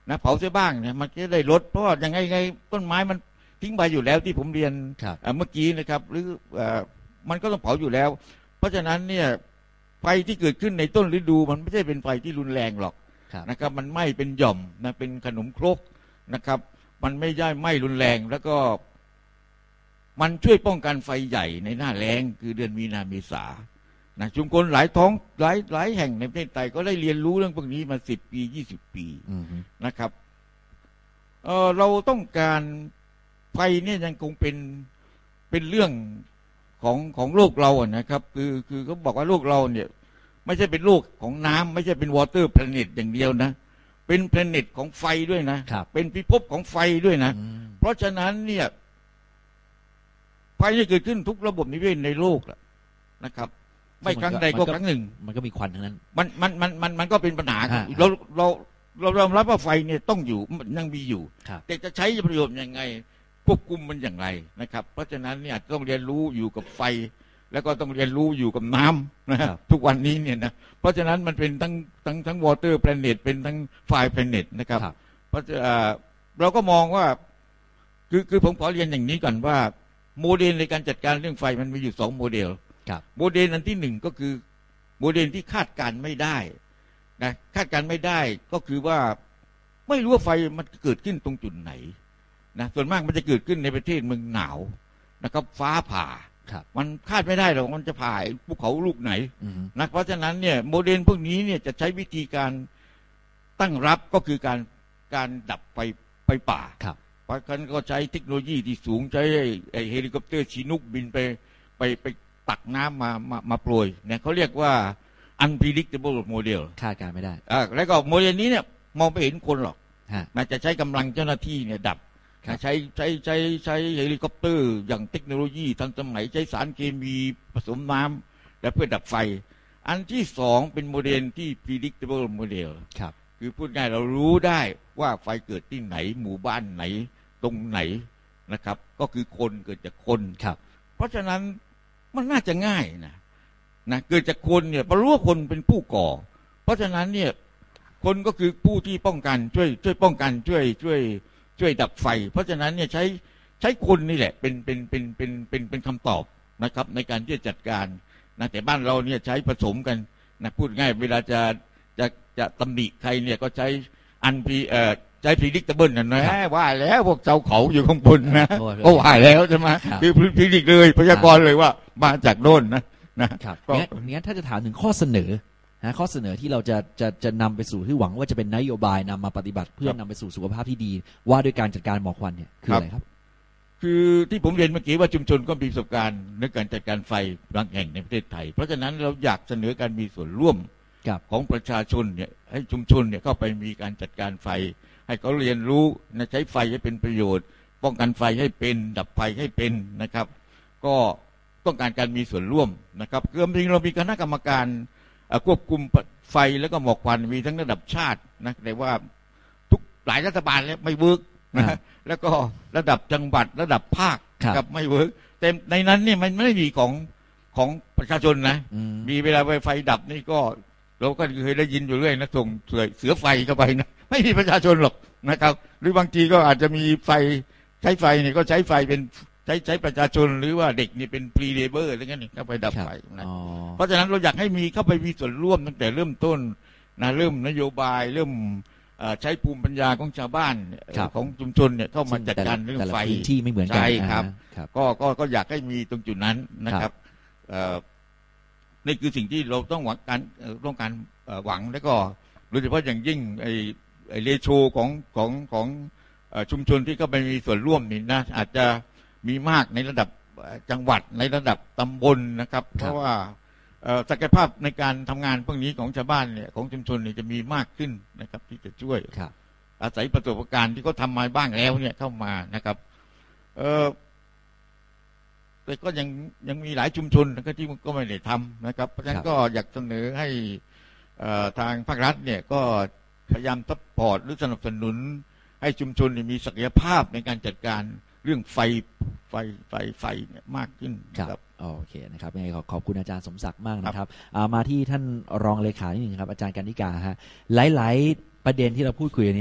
นะเผาเสียบ้างเนี่ยมันจะได้ลดเพราะว่ายังไงไงต้นไม้มันทิ้งใบอยู่แล้วที่ผมเรียนเมื่อกี้นะครับหรือมันก็ต้องเผาอยู่แล้วเพราะฉะนั้นเนี่ยไฟที่เกิดขึ้นในต้นฤดูมันไม่ใช่เป็นไฟที่รุนแรงหรอกนะครับมันไหม้เป็นหย่อมนะเป็นขนมครกนะครับมันไม่ได้ไหม้รุนแรงแล้วก็มันช่วยป้องกันไฟใหญ่ในหน้าแล้งคือเดือนมีนาเมษานะชุมชนหลายท้องหลายหลายแห่งในประเทศไทยก็ได้เรียนรู้เรื่องพวกนี้มาสิบปียี่สิบปีนะครับเออเราต้องการไฟเนี่ยยังคงเป็นเป็นเรื่องของของโลกเราอ่ะนะครับคือคือเขาบอกว่าโลกเราเนี่ยไม่ใช่เป็นโลกของน้ำไม่ใช่เป็นวอเตอร์แพลเน็ตอย่างเดียวนะเป็นแพลเน็ตของไฟด้วยนะเป็นพิภพของไฟด้วยนะเพราะฉะนั้นเนี่ยไฟจะเกิดขึ้นทุกระบบนิเวศในโลกนะครับไม่ครั้งใดก็ครั้งหนึ่งมันก็มีควันทั้งนั้นมันมันมันมันมันก็เป็นปัญหาเราเราเรายอมรับว่าไฟเนี่ยต้องอยู่ยังมีอยู่แต่จะใช้ประโยชน์ยังไงควบคุมมันอย่างไรนะครับเพราะฉะนั้นเนี่ยต้องเรียนรู้อยู่กับไฟแล้วก็ต้องเรียนรู้อยู่กับน้ำนะทุกวันนี้เนี่ยนะเพราะฉะนั้นมันเป็นทั้งทั้งทั้งวอเตอร์แพลเน็ตเป็นทั้งไฟแพลเน็ตนะครับเพราะเราก็มองว่าคือคือผมขอเรียนอย่างนี้ก่อนว่าโมเดลในการจัดการเรื่องไฟมันมีอยู่สองโมเดลโมเดลอันที่หนึ่งก็คือโมเดลที่คาดการไม่ได้นะคาดการไม่ได้ก็คือว่าไม่รู้ว่าไฟมันเกิดขึ้นตรงจุดไหนนะส่วนมากมันจะเกิดขึ้นในประเทศเมืองหนาวนะครับฟ้าผ่ามันคาดไม่ได้หรอกมันจะผ่าภูเขาลูกไหนนะเพราะฉะนั้นเนี่ยโมเดลพวกนี้เนี่ยจะใช้วิธีการตั้งรับก็คือการการดับไฟไฟป่าเพราะฉะนั้นก็ใช้เทคโนโลยีที่สูงใช้ไอเฮลิคอปเตอร์ชีนุกบินไปไปไปตักน้ำมามามาโปรยเนี่ยเขาเรียกว่า unpredictable model คาดการไม่ได้อ่าแล้วก็โมเดลนี้เนี่ยมองไม่เห็นคนหรอกมันจะใช้กำลังเจ้าหน้าที่เนี่ยดับใช้ใช้ใช้ใช้เฮลิคอปเตอร์อย่างเทคโนโลยีทันสมัยใช้สารเคมีผสมน้ำและเพื่อดับไฟอันที่สองเป็นโมเดลที่ predictable model ครับคือพูดง่ายเรารู้ได้ว่าไฟเกิดที่ไหนหมู่บ้านไหนตรงไหนนะครับก็คือคนเกิดจากคนครับเพราะฉะนั้นมันน่าจะง่ายนะนะเกิดจากคนเนี่ยเพราะรู้ว่าคนเป็นผู้ก่อเพราะฉะนั้นเนี่ยคนก็คือผู้ที่ป้องกันช่วยช่วยป้องกันช่วยช่วยช่วยดับไฟเพราะฉะนั้นเนี่ยใช้ใช้คนนี่แหละเป็นเป็นเป็นเป็นเป็นเป็นคำตอบนะครับในการที่จะจัดการนะแต่บ้านเราเนี่ยใช้ผสมกันนะพูดง่ายเวลาจะจะจะตำหนิใครเนี่ยก็ใช้อันพีเอ่อใช้ predictable นั่นนะว่าแล้วพวกเจ้าเขาอยู่ข้างบนนะก็ว่าแล้วใช่ไหมคือ predict เลยพยากรณ์เลยว่ามาจากโน่นนะนะครับงั้นถ้าจะถามถึงข้อเสนอนะข้อเสนอที่เราจะจะจะนำไปสู่ที่หวังว่าจะเป็นนโยบายนำมาปฏิบัติเพื่อนำไปสู่สุขภาพที่ดีว่าด้วยการจัดการหมอกควันเนี่ยคืออะไรครับคือที่ผมเรียนเมื่อกี้ว่าชุมชนก็มีประสบการณ์ในการจัดการไฟบางแห่งในประเทศไทยเพราะฉะนั้นเราอยากเสนอการมีส่วนร่วมของประชาชนเนี่ยให้ชุมชนเนี่ยเข้าไปมีการจัดการไฟให้เขาเรียนรู้นะใช้ไฟให้เป็นประโยชน์ป้องกันไฟให้เป็นดับไฟให้เป็นนะครับก็ต้องการการมีส่วนร่วมนะครับคือจริงเรามีคณะกรรมการควบคุมไฟแล้วก็หมอกควันมีทั้งระดับชาตินะแต่ว่าทุกหลายรัฐบาลแล้วไม่เวิร์กนะแล้วก็ระดับจังหวัดระดับภาคกับไม่เวิร์กแต่ในนั้นเนี่ยมันไม่ได้มีของของประชาชนนะมีเวลาไฟดับนี่ก็เราก็เคยได้ยินอยู่เรื่อยนะส่งเสือไฟเข้าไปนะไม่มีประชาชนหรอกนะครับหรือบางทีก็อาจจะมีไฟใช้ไฟเนี่ยก็ใช้ไฟเป็นใช้ใช้ประชาชนหรือว่าเด็กนี่เป็นพรีเลเบอร์อะไรเงี้ยเข้าไปดับไฟนะเพราะฉะนั้นเราอยากให้มีเข้าไปมีส่วนร่วมตั้งแต่เริ่มต้นนะเริ่มนโยบายเริ่มใช้ภูมิปัญญาของชาวบ้านของชุมชนเนี่ยเข้ามาจัดการเรื่องไฟที่ไม่เหมือนกันใช่ครับก็ก็ก็อยากให้มีตรงจุดนั้นนะครับนี่คือสิ่งที่เราต้องหวังการต้องการหวังแล้วก็โดยเฉพาะอย่างยิ่งไอ้ไอ้เรโชของของของชุมชนที่เข้าไปมีส่วนร่วมนี่นะอาจจะมีมากในระดับจังหวัดในระดับตำบลนะครับเพราะว่าศักยภาพในการทำงานพวกนี้ของชาวบ้านเนี่ยของชุมชนเนี่ยจะมีมากขึ้นนะครับที่จะช่วยอาศัยประสบการณ์ที่เขาทำมาบ้างแล้วเนี่ยเข้ามานะครับเออแต่ก็ยังยังมีหลายชุมชนนะครับที่ก็ไม่ได้ทำนะครับเพราะฉะนั้นก็อยากเสนอให้ทางภาครัฐเนี่ยก็พยายามซัพพอร์ตหรือสนับสนุนให้ชุมชนมีศักยภาพในการจัดการเรื่องไฟไฟไฟไฟเนี่ยมากขึ้นครับโอเคนะครับยังไงขอขอบคุณอาจารย์สมศักดิ์มากนะครับมาที่ท่านรองเลขานิดหนึ่งครับอาจารย์กนิกาฮะหลายๆประเด็นที่เราพูดคุยอันนี้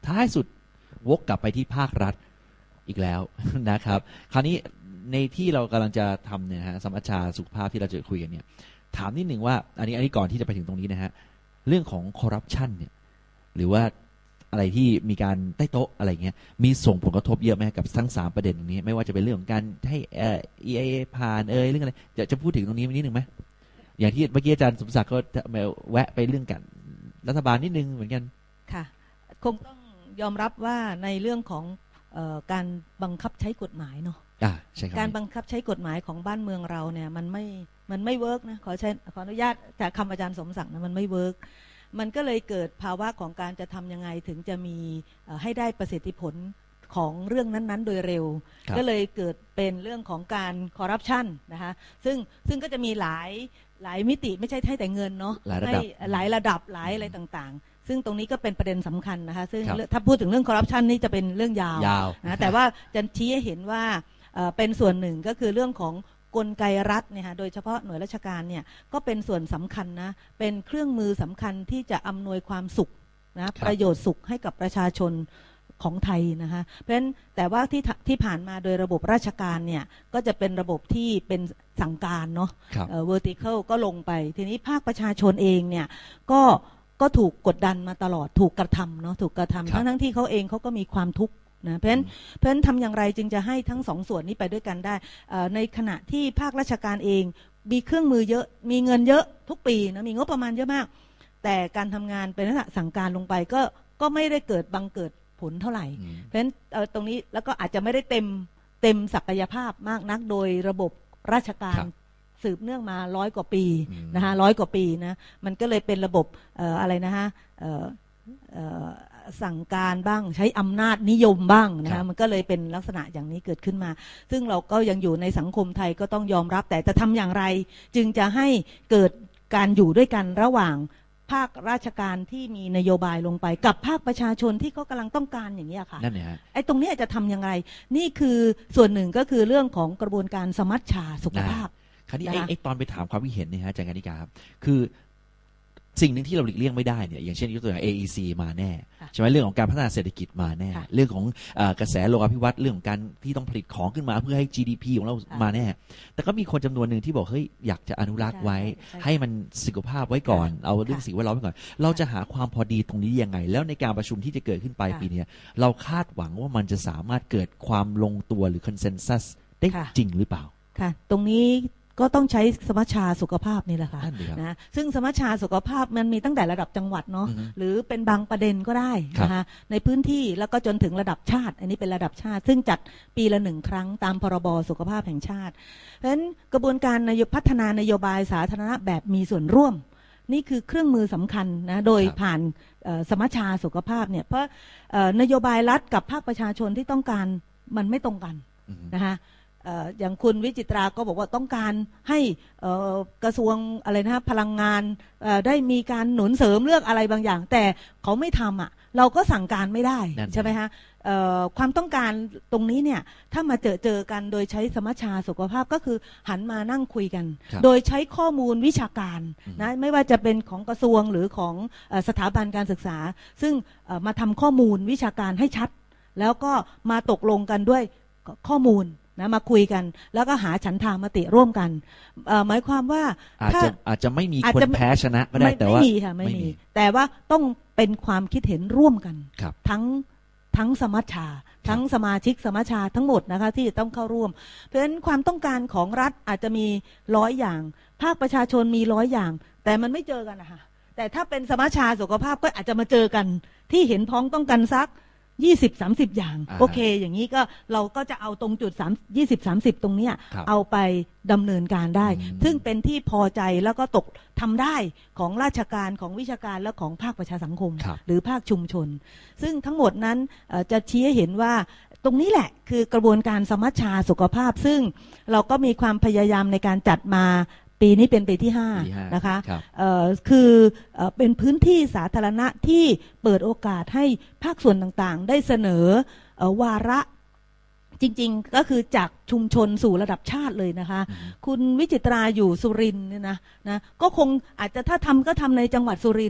ท้ายสุดวกกลับไปที่ภาครัฐอีกแล้ว นะครับคราวนี้ในที่เรากำลังจะทำเนี่ยฮะสมัชชาสุขภาพที่เราจะคุยกันเนี่ยถามนิดหนึ่งว่าอันนี้อันนี้ก่อนที่จะไปถึงตรงนี้นะฮะเรื่องของคอร์รัปชันเนี่ยหรือว่าอะไรที่มีการใต้โต๊ะอะไรเงี้ยมีส่งผลกระทบเยอะไหมกับทั้งสามประเด็นนี้ไม่ว่าจะเป็นเรื่องของการให้เอ่อ อี ไอ เอ ผ่านเอ่ยเรื่องอะไรจะจะพูดถึงตรงนี้นิดหนึ่งไหมอย่างที่เมื่อกี้อาจารย์สมศักดิ์ก็แวะไปเรื่องกันรัฐบาลนิดนึงเหมือนกันค่ะคงต้องยอมรับว่าในเรื่องของเอ่อการบังคับใช้กฎหมายเนาะการบังคับใช้กฎหมายของบ้านเมืองเราเนี่ยมันไม่มันไม่เวิร์กนะขอใช้ขออนุญาตจากคำอาจารย์สมศักดิ์นะมันไม่เวิร์กมันก็เลยเกิดภาวะของการจะทำยังไงถึงจะมีให้ได้ประสิทธิผลของเรื่องนั้นๆโดยเร็วก็เลยเกิดเป็นเรื่องของการคอร์รัปชันนะคะซึ่งซึ่งก็จะมีหลายหลายมิติไม่ใช่ให้แต่เงินเนาะให้หลายระดับหลายอะไรต่างๆซึ่งตรงนี้ก็เป็นประเด็นสำคัญนะคะซึ่งถ้าพูดถึงเรื่องคอร์รัปชันนี่จะเป็นเรื่องยาวนะแต่ว่าจะชี้ให้เห็นว่าเป็นส่วนหนึ่งก็คือเรื่องของกลไกรัฐเนี่ยโดยเฉพาะหน่วยราชการเนี่ยก็เป็นส่วนสำคัญนะเป็นเครื่องมือสำคัญที่จะอำนวยความสุขนะประโยชน์สุขให้กับประชาชนของไทยนะคะเพราะฉะนั้นแต่ว่าที่ที่ผ่านมาโดยระบบราชการเนี่ยก็จะเป็นระบบที่เป็นสั่งการเนาะ vertical ก็ลงไปทีนี้ภาคประชาชนเองเนี่ยก็ก็ถูกกดดันมาตลอดถูกกระทำเนาะถูกกระทำทั้งทั้งที่เขาเองเขาก็มีความทุกข์นะเพราะฉะนั้นเพราะฉะนั้นทำอย่างไรจึงจะให้ทั้งสองส่วนนี้ไปด้วยกันได้ในขณะที่ภาคราชการเองมีเครื่องมือเยอะมีเงินเยอะทุกปีนะมีงบประมาณเยอะมากแต่การทำงานเป็นลักษณะสั่งการลงไปก็ก็ไม่ได้เกิดบังเกิดผลเท่าไหร่เพราะฉะนั้นตรงนี้แล้วก็อาจจะไม่ได้เต็มเต็มศักยภาพมากนักโดยระบบราชการสืบเนื่องมาร้อยกว่าปีนะคะร้อยกว่าปีนะมันก็เลยเป็นระบบอะไรนะฮะสั่งการบ้างใช้อำนาจนิยมบ้างนะคะมันก็เลยเป็นลักษณะอย่างนี้เกิดขึ้นมาซึ่งเราก็ยังอยู่ในสังคมไทยก็ต้องยอมรับแต่จะทำอย่างไรจึงจะให้เกิดการอยู่ด้วยกันระหว่างภาคราชการที่มีนโยบายลงไปกับภาคประชาชนที่เขากำลังต้องการอย่างนี้ค่ะนั่นแหละไอ้ตรงนี้จะทำอย่างไรนี่คือส่วนหนึ่งก็คือเรื่องของกระบวนการสมัชชาสุขภาพคราวนี้ไอ้ตอนไปถามความคิดเห็นเนี่ยฮะอาจารย์กนิกาครับคือสิ่งหนึ่งที่เราหลีกเลี่ยงไม่ได้เนี่ยอย่างเช่นยกตัวอย่าง เอ อี ซี มาแน่ใช่ไหมเรื่องของการพัฒนาเศรษฐกิจมาแน่เรื่องของกระแสโลกาภิวัตน์เรื่องของการที่ต้องผลิตของขึ้นมาเพื่อให้ จี ดี พี ของเรามาแน่แต่ก็มีคนจำนวนหนึ่งที่บอกเฮ้ยอยากจะอนุรักษ์ไว้ให้มันสุขภาพไว้ก่อนเอาเรื่องสิ่งแวดล้อมไว้ก่อนเราจะหาความพอดีตรงนี้ยังไงแล้วในการประชุมที่จะเกิดขึ้นปลายปีนี้เราคาดหวังว่ามันจะสามารถเกิดความลงตัวหรือคอนเซนแซสได้จริงหรือเปล่าค่ะตรงนี้ก็ต้องใช้สมัชชาสุขภาพนี่แหละค่ะนะซึ่งสมัชชาสุขภาพมันมีตั้งแต่ระดับจังหวัดเนาะหรือเป็นบางประเด็นก็ได้นะคะในพื้นที่แล้วก็จนถึงระดับชาติอันนี้เป็นระดับชาติซึ่งจัดปีละหนึ่งครั้งตามพรบสุขภาพแห่งชาติเพราะฉะนั้นกระบวนการนโยบายพัฒนานโยบายสาธารณะแบบมีส่วนร่วมนี่คือเครื่องมือสำคัญนะโดยผ่านสมัชชาสุขภาพเนี่ยเพราะนโยบายรัฐกับภาคประชาชนที่ต้องการมันไม่ตรงกันนะคะอย่างคุณวิจิตราก็บอกว่าต้องการให้กระทรวงอะไรนะพลังงานได้มีการหนุนเสริมเรื่องอะไรบางอย่างแต่เขาไม่ทำอ่ะเราก็สั่งการไม่ได้ใช่ไหมฮะความต้องการตรงนี้เนี่ยถ้ามาเจอเจอกันโดยใช้สมัชชาสุขภาพก็คือหันมานั่งคุยกันโดยใช้ข้อมูลวิชาการนะไม่ว่าจะเป็นของกระทรวงหรือของสถาบันการศึกษาซึ่งมาทำข้อมูลวิชาการให้ชัดแล้วก็มาตกลงกันด้วยข้อมูลนะมาคุยกันแล้วก็หาฉันทามติร่วมกันหมายความว่าอาจจะอาจจะไม่มีคนแพ้ชนะก็ได้แต่ว่าไม่มีค่ะไม่มีแต่ว่าต้องเป็นความคิดเห็นร่วมกันทั้งทั้งสมัชชาทั้งสมาชิกสมัชชาทั้งหมดนะคะที่จะต้องเข้าร่วมเพราะฉะนั้นความต้องการของรัฐอาจจะมีร้อยอย่างภาคประชาชนมีร้อยอย่างแต่มันไม่เจอกันนะคะแต่ถ้าเป็นสมัชชาสุขภาพก็อาจจะมาเจอกันที่เห็นพ้องต้องกันสักยี่สิบ สามสิบอย่างโอเคอย่างนี้ก็เราก็จะเอาตรงจุด3 ยี่สิบ สามสิบตรงเนี้ยเอาไปดำเนินการได้ซึ่งเป็นที่พอใจแล้วก็ตกทำได้ของราชการของวิชาการและของภาคประชาสังคมหรือภาคชุมชนซึ่งทั้งหมดนั้นจะชี้ให้เห็นว่าตรงนี้แหละคือกระบวนการสมัชชาสุขภาพซึ่งเราก็มีความพยายามในการจัดมาปีนี้เป็นปีที่ห้านะคะคือเป็นพื้นที่สาธารณะที่เปิดโอกาสให้ภาคส่วนต่างๆได้เสนอวาระจริงๆก็คือจากชุมชนสู่ระดับชาติเลยนะคะคุณวิจิตราอยู่สุรินทร์เนี่ยนะนะก็คงอาจจะถ้าทำก็ทำในจังหวัดสุรินทร์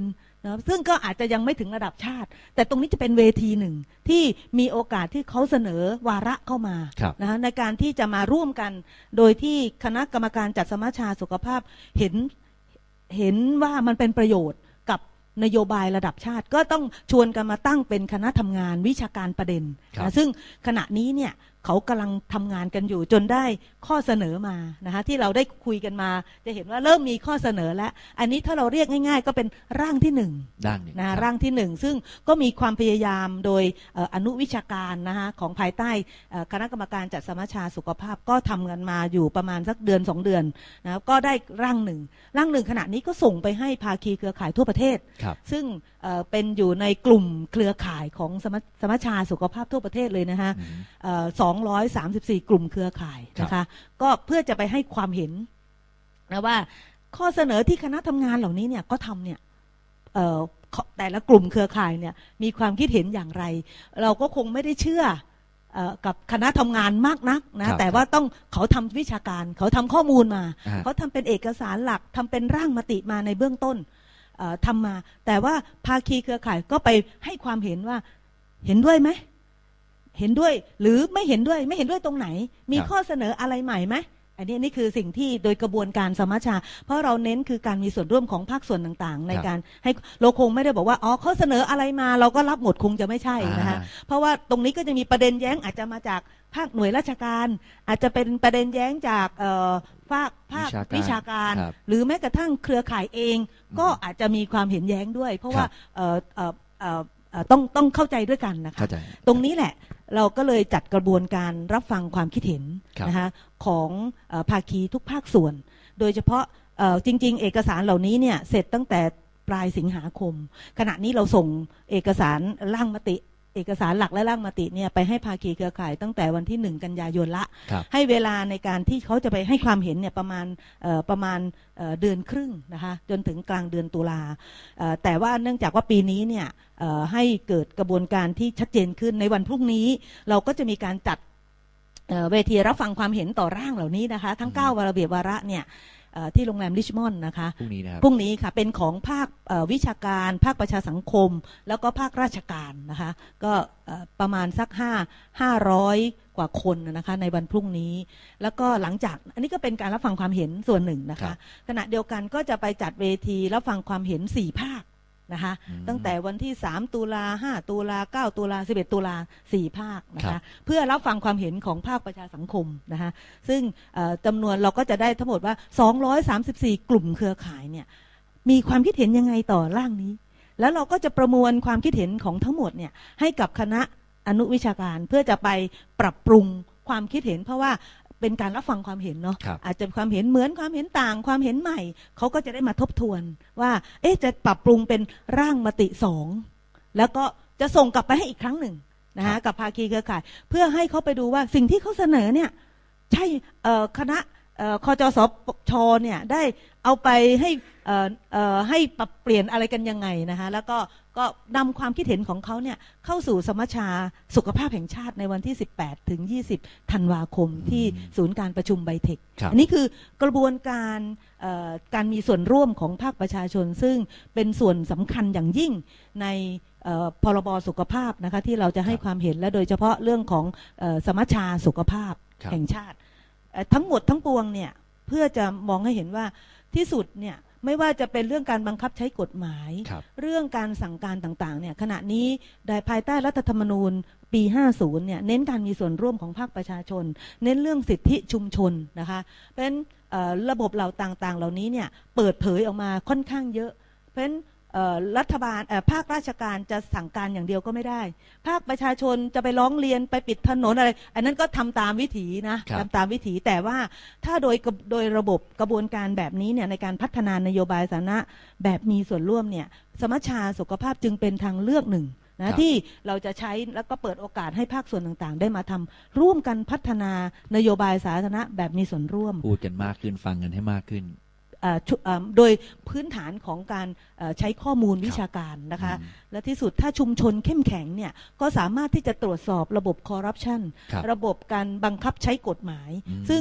นะซึ่งก็อาจจะยังไม่ถึงระดับชาติแต่ตรงนี้จะเป็นเวทีหนึ่งที่มีโอกาสที่เขาเสนอวาระเข้ามานะในการที่จะมาร่วมกันโดยที่คณะกรรมการจัดสมัชชาสุขภาพเห็นเห็นว่ามันเป็นประโยชน์กับนโยบายระดับชาติก็ต้องชวนกันมาตั้งเป็นคณะทำงานวิชาการประเด็นนะซึ่งขณะนี้เนี่ยเขากำลังทำงานกันอยู่จนได้ข้อเสนอมานะคะที่เราได้คุยกันมาจะเห็นว่าเริ่มมีข้อเสนอแล้วอันนี้ถ้าเราเรียกง่ายๆก็เป็นร่างที่หนึ่งนะร่างที่หนึ่งซึ่งก็มีความพยายามโดยอนุวิชาการนะคะของภายใต้คณะกรรมการจัดสมัชชาสุขภาพก็ทำกันมาอยู่ประมาณสักเดือนสองเดือนนะก็ได้ร่างหนึ่งร่างหนึ่งขณะนี้ก็ส่งไปให้ภาคีเครือข่ายทั่วประเทศซึ่งเป็นอยู่ในกลุ่มเครือข่ายของสมัชชาสุขภาพทั่วประเทศเลยนะคะสองร้อยสามสิบสี่กลุ่มเครือข่ายนะคะก็เพื่อจะไปให้ความเห็นนะว่าข้อเสนอที่คณะทำงานเหล่านี้เนี่ยก็ทำเนี่ยแต่ละกลุ่มเครือข่ายเนี่ยมีความคิดเห็นอย่างไรเราก็คงไม่ได้เชื่อกับคณะทำงานมากนักนะแต่ว่าต้องเขาทำวิชาการเขาทำข้อมูลมาเขาทำเป็นเอกสารหลักทำเป็นร่างมติมาในเบื้องต้นทำมาแต่ว่าภาคีเครือข่ายก็ไปให้ความเห็นว่าเห็นด้วยไหมเห็นด้วยหรือไม่เห็นด้วยไม่เห็นด้วยตรงไหนมีข้อเสนออะไรใหม่ไหมอันนี้นี่คือสิ่งที่โดยกระบวนการสมัชชาเพราะเราเน้นคือการมีส่วนร่วมของภาคส่วนต่างๆในการให้เราคงไม่ได้บอกว่าอ๋อข้อเสนออะไรมาเราก็รับหมดคงจะไม่ใช่นะคะเพราะว่าตรงนี้ก็จะมีประเด็นแย้งอาจจะมาจากภาคหน่วยราชการอาจจะเป็นประเด็นแย้งจากภาคภาควิชาการหรือแม้กระทั่งเครือข่ายเองก็อาจจะมีความเห็นแย้งด้วยเพราะว่าต้องต้องเข้าใจด้วยกันนะคะตรงนี้แหละเราก็เลยจัดกระบวนการรับฟังความคิดเห็นนะคะของภาคีทุกภาคส่วนโดยเฉพาะจริงๆเอกสารเหล่านี้เนี่ยเสร็จตั้งแต่ปลายสิงหาคมขณะนี้เราส่งเอกสารร่างมติเอกสารหลักและร่างมติเนี่ยไปให้ภาคีเครือข่ายตั้งแต่วันที่หนึ่งกันยายนละให้เวลาในการที่เขาจะไปให้ความเห็นเนี่ยประมาณประมาณเดือนครึ่งนะคะจนถึงกลางเดือนตุลาแต่ว่าเนื่องจากว่าปีนี้เนี่ยให้เกิดกระบวนการที่ชัดเจนขึ้นในวันพรุ่งนี้เราก็จะมีการจัดเวทีรับฟังความเห็นต่อร่างเหล่านี้นะคะทั้งเก้าวาระเบียบวาระเนี่ยที่โรงแรมริชมอนด์นะคะพรุ่งนี้นะครับพรุ่งนี้ค่ะเป็นของภาควิชาการภาคประชาสังคมแล้วก็ภาคราชการนะคะก็ประมาณสักห้าห้าร้อยกว่าคนนะคะในวันพรุ่งนี้แล้วก็หลังจากอันนี้ก็เป็นการรับฟังความเห็นส่วนหนึ่งนะคะขณะเดียวกันก็จะไปจัดเวทีรับฟังความเห็นสี่ภาคนะคะตั้งแต่วันที่สามตุลาห้าตุลาเก้าตุลาสิบเอ็ดตุลาสี่ภาคนะคะเพื่อรับฟังความเห็นของภาคประชาสังคมนะคะซึ่งจำนวนเราก็จะได้ทั้งหมดว่าสองร้อยสามสิบสี่กลุ่มเครือข่ายเนี่ยมีความคิดเห็นยังไงต่อร่างนี้แล้วเราก็จะประมวลความคิดเห็นของทั้งหมดเนี่ยให้กับคณะอนุวิชาการเพื่อจะไปปรับปรุงความคิดเห็นเพราะว่าเป็นการรับฟังความเห็นเนาะอาจจะความเห็นเหมือนความเห็นต่างความเห็นใหม่เขาก็จะได้มาทบทวนว่าเอ๊ะจะปรับปรุงเป็นร่างมติสองแล้วก็จะส่งกลับไปให้อีกครั้งหนึ่งนะคะกับภาคีเครือข่ายเพื่อให้เขาไปดูว่าสิ่งที่เขาเสนอเนี่ยใช่คณะคจสชเนี่ยได้เอาไปให้ให้ปรับเปลี่ยนอะไรกันยังไงนะคะแล้วก็ก็นำความคิดเห็นของเขาเนี่ยเข้าสู่สมัชชาสุขภาพแห่งชาติในวันที่สิบแปดถึงยี่สิบธันวาคมที่ศูนย์การประชุมไบเทคอันนี้คือกระบวนการการมีส่วนร่วมของภาคประชาชนซึ่งเป็นส่วนสำคัญอย่างยิ่งในพรบสุขภาพนะคะที่เราจะให้ความเห็นและโดยเฉพาะเรื่องของสมัชชาสุขภาพแห่งชาติทั้งหมดทั้งปวงเนี่ยเพื่อจะมองให้เห็นว่าที่สุดเนี่ยไม่ว่าจะเป็นเรื่องการบังคับใช้กฎหมายเรื่องการสั่งการต่างๆเนี่ยขณะนี้ได้ภายใต้รัฐธรรมนูญปีห้าสิบเนี่ยเน้นการมีส่วนร่วมของภาคประชาชนเน้นเรื่องสิทธิชุมชนนะคะเป็นระบบเหล่าต่างๆเหล่านี้เนี่ยเปิดเผยออกมาค่อนข้างเยอะเพราะฉะนั้นรัฐบาลภาคราชการจะสั่งการอย่างเดียวก็ไม่ได้ภาคประชาชนจะไปร้องเรียนไปปิดถนนอะไรอันนั้นก็ทำตามวิถีนะทำตามวิถีแต่ว่าถ้าโดยโดยระบบกระบวนการแบบนี้เนี่ยในการพัฒนานโยบายสาธารณะแบบมีส่วนร่วมเนี่ยสมัชชาสุขภาพจึงเป็นทางเลือกหนึ่งนะที่เราจะใช้แล้วก็เปิดโอกาสให้ภาคส่วนต่างๆได้มาทำร่วมกันพัฒนานโยบายสาธารณะแบบมีส่วนร่วมพูดกันมากขึ้นฟังกันให้มากขึ้นโดยพื้นฐานของการใช้ข้อมูลวิชาการนะคะและที่สุดถ้าชุมชนเข้มแข็งเนี่ยก็สามารถที่จะตรวจสอบระบบคอร์รัปชันระบบการบังคับใช้กฎหมายซึ่ง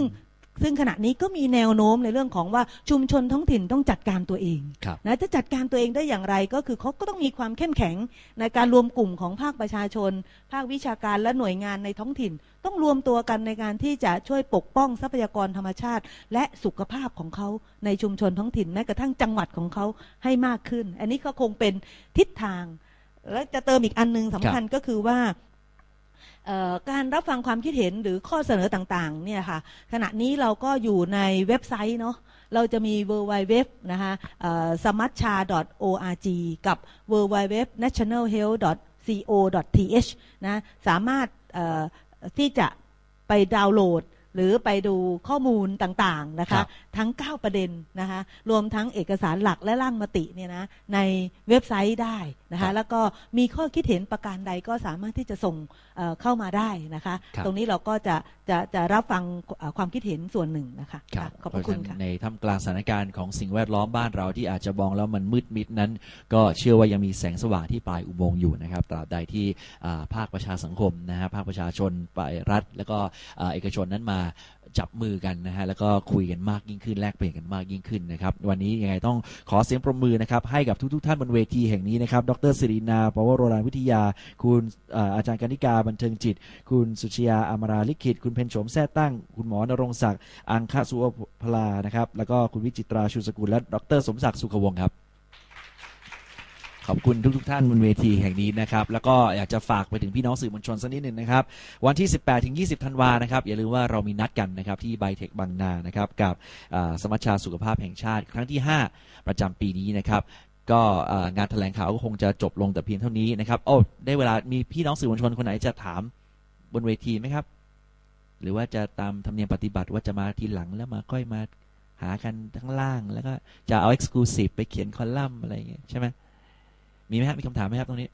ซึ่งขณะนี้ก็มีแนวโน้มในเรื่องของว่าชุมชนท้องถิ่นต้องจัดการตัวเองนะจะจัดการตัวเองได้อย่างไรก็คือเขาก็ต้องมีความเข้มแข็งในการรวมกลุ่มของภาคประชาชนภาควิชาการและหน่วยงานในท้องถิ่นต้องรวมตัวกันในการที่จะช่วยปกป้องทรัพยากรธรรมชาติและสุขภาพของเขาในชุมชนท้องถิ่นแม้กระทั่งจังหวัดของเขาให้มากขึ้นอันนี้ก็คงเป็นทิศทางและจะเติมอีกอันนึงสำคัญก็คือว่าการรับฟังความคิดเห็นหรือข้อเสนอต่างๆเนี่ยค่ะขณะนี้เราก็อยู่ในเว็บไซต์เนาะเราจะมี ดับเบิลยู ดับเบิลยู ดับเบิลยู นะคะ สมัชชา ดอท โอ อาร์ จี กับ ดับเบิลยู ดับเบิลยู ดับเบิลยู ดอท เนชั่นแนลเฮลท์ ดอท ซี โอ ดอท ที เอช นะสามารถที่จะไปดาวน์โหลดหรือไปดูข้อมูลต่างๆนะคะทั้งเก้าประเด็นนะคะรวมทั้งเอกสารหลักและร่างมติเนี่ยนะในเว็บไซต์ได้นะคะแล้วก็มีข้อคิดเห็นประการใดก็สามารถที่จะส่งเข้ามาได้นะคะตรงนี้เราก็จะจะจะรับฟังความคิดเห็นส่วนหนึ่งนะคะขอบคุณค่ะในท่ามกลางสถานการณ์ของสิ่งแวดล้อมบ้านเราที่อาจจะมองแล้วมันมืดมิดนั้นก็เชื่อว่ายังมีแสงสว่างที่ปลายอุโมงค์อยู่นะครับตราบใดที่ภาคประชาสังคมนะฮะภาคประชาชนฝ่ายรัฐแล้วก็เอกชนนั้นมาจับมือกันนะฮะแล้วก็คุยกันมากยิ่งขึ้นแลกเปลี่ยนกันมากยิ่งขึ้นนะครับวันนี้ยังไงต้องขอเสียงปรบมือนะครับให้กับทุกๆท่านบนเวทีแห่งนี้นะครับดร.ศิรินาปวโรฬารวิทยาคุณอาจารย์กนิกาบันเทิงจิตคุณสุชยาอมราลิขิตคุณเพ็ญโฉมแท้ตั้งคุณหมอนรงศักดิ์อังคสุวพลานะครับแล้วก็คุณวิจิตราชูสกุลและดร.สมศักดิ์สุขวงศ์ครับขอบคุณทุกๆ ท่านบนเวทีแห่งนี้นะครับแล้วก็อยากจะฝากไปถึงพี่น้องสื่อมวลชนสักนิดหนึ่งนะครับวันที่ สิบแปดถึงยี่สิบ ธันวานะครับอย่าลืมว่าเรามีนัดกันนะครับที่ไบเทคบางนานะครับกับสมัชชาสุขภาพแห่งชาติครั้งที่ห้าประจำปีนี้นะครับก็งานแถลงข่าวก็คงจะจบลงแต่เพียงเท่านี้นะครับโอ้ได้เวลามีพี่น้องสื่อมวลชนคนไหนจะถามบนเวทีไหมครับหรือว่าจะตามธรรมเนียมปฏิบัติว่าจะมาทีหลังแล้วมาค่อยมาหากันข้างล่างแล้วก็จะเอา exclusive ไปเขียนคอลัมน์อะไรอย่างเงี้ยใช่ไหมมีไหมครับมีคำถามไหมครับตรงนี้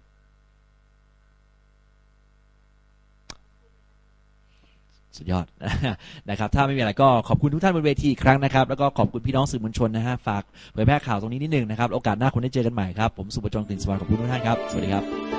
สุดยอดนะครับถ้าไม่มีอะไรก็ขอบคุณทุกท่านบนเวทีอีกครั้งนะครับแล้วก็ขอบคุณพี่น้องสื่อมวลชนนะฮะฝากเผยแพร่ข่าวตรงนี้นิดนึงนะครับโอกาสหน้าคงได้เจอกันใหม่ครับผมสุประจงกลิ่นสวัสดิ์ขอบคุณทุกท่านครับสวัสดีครับ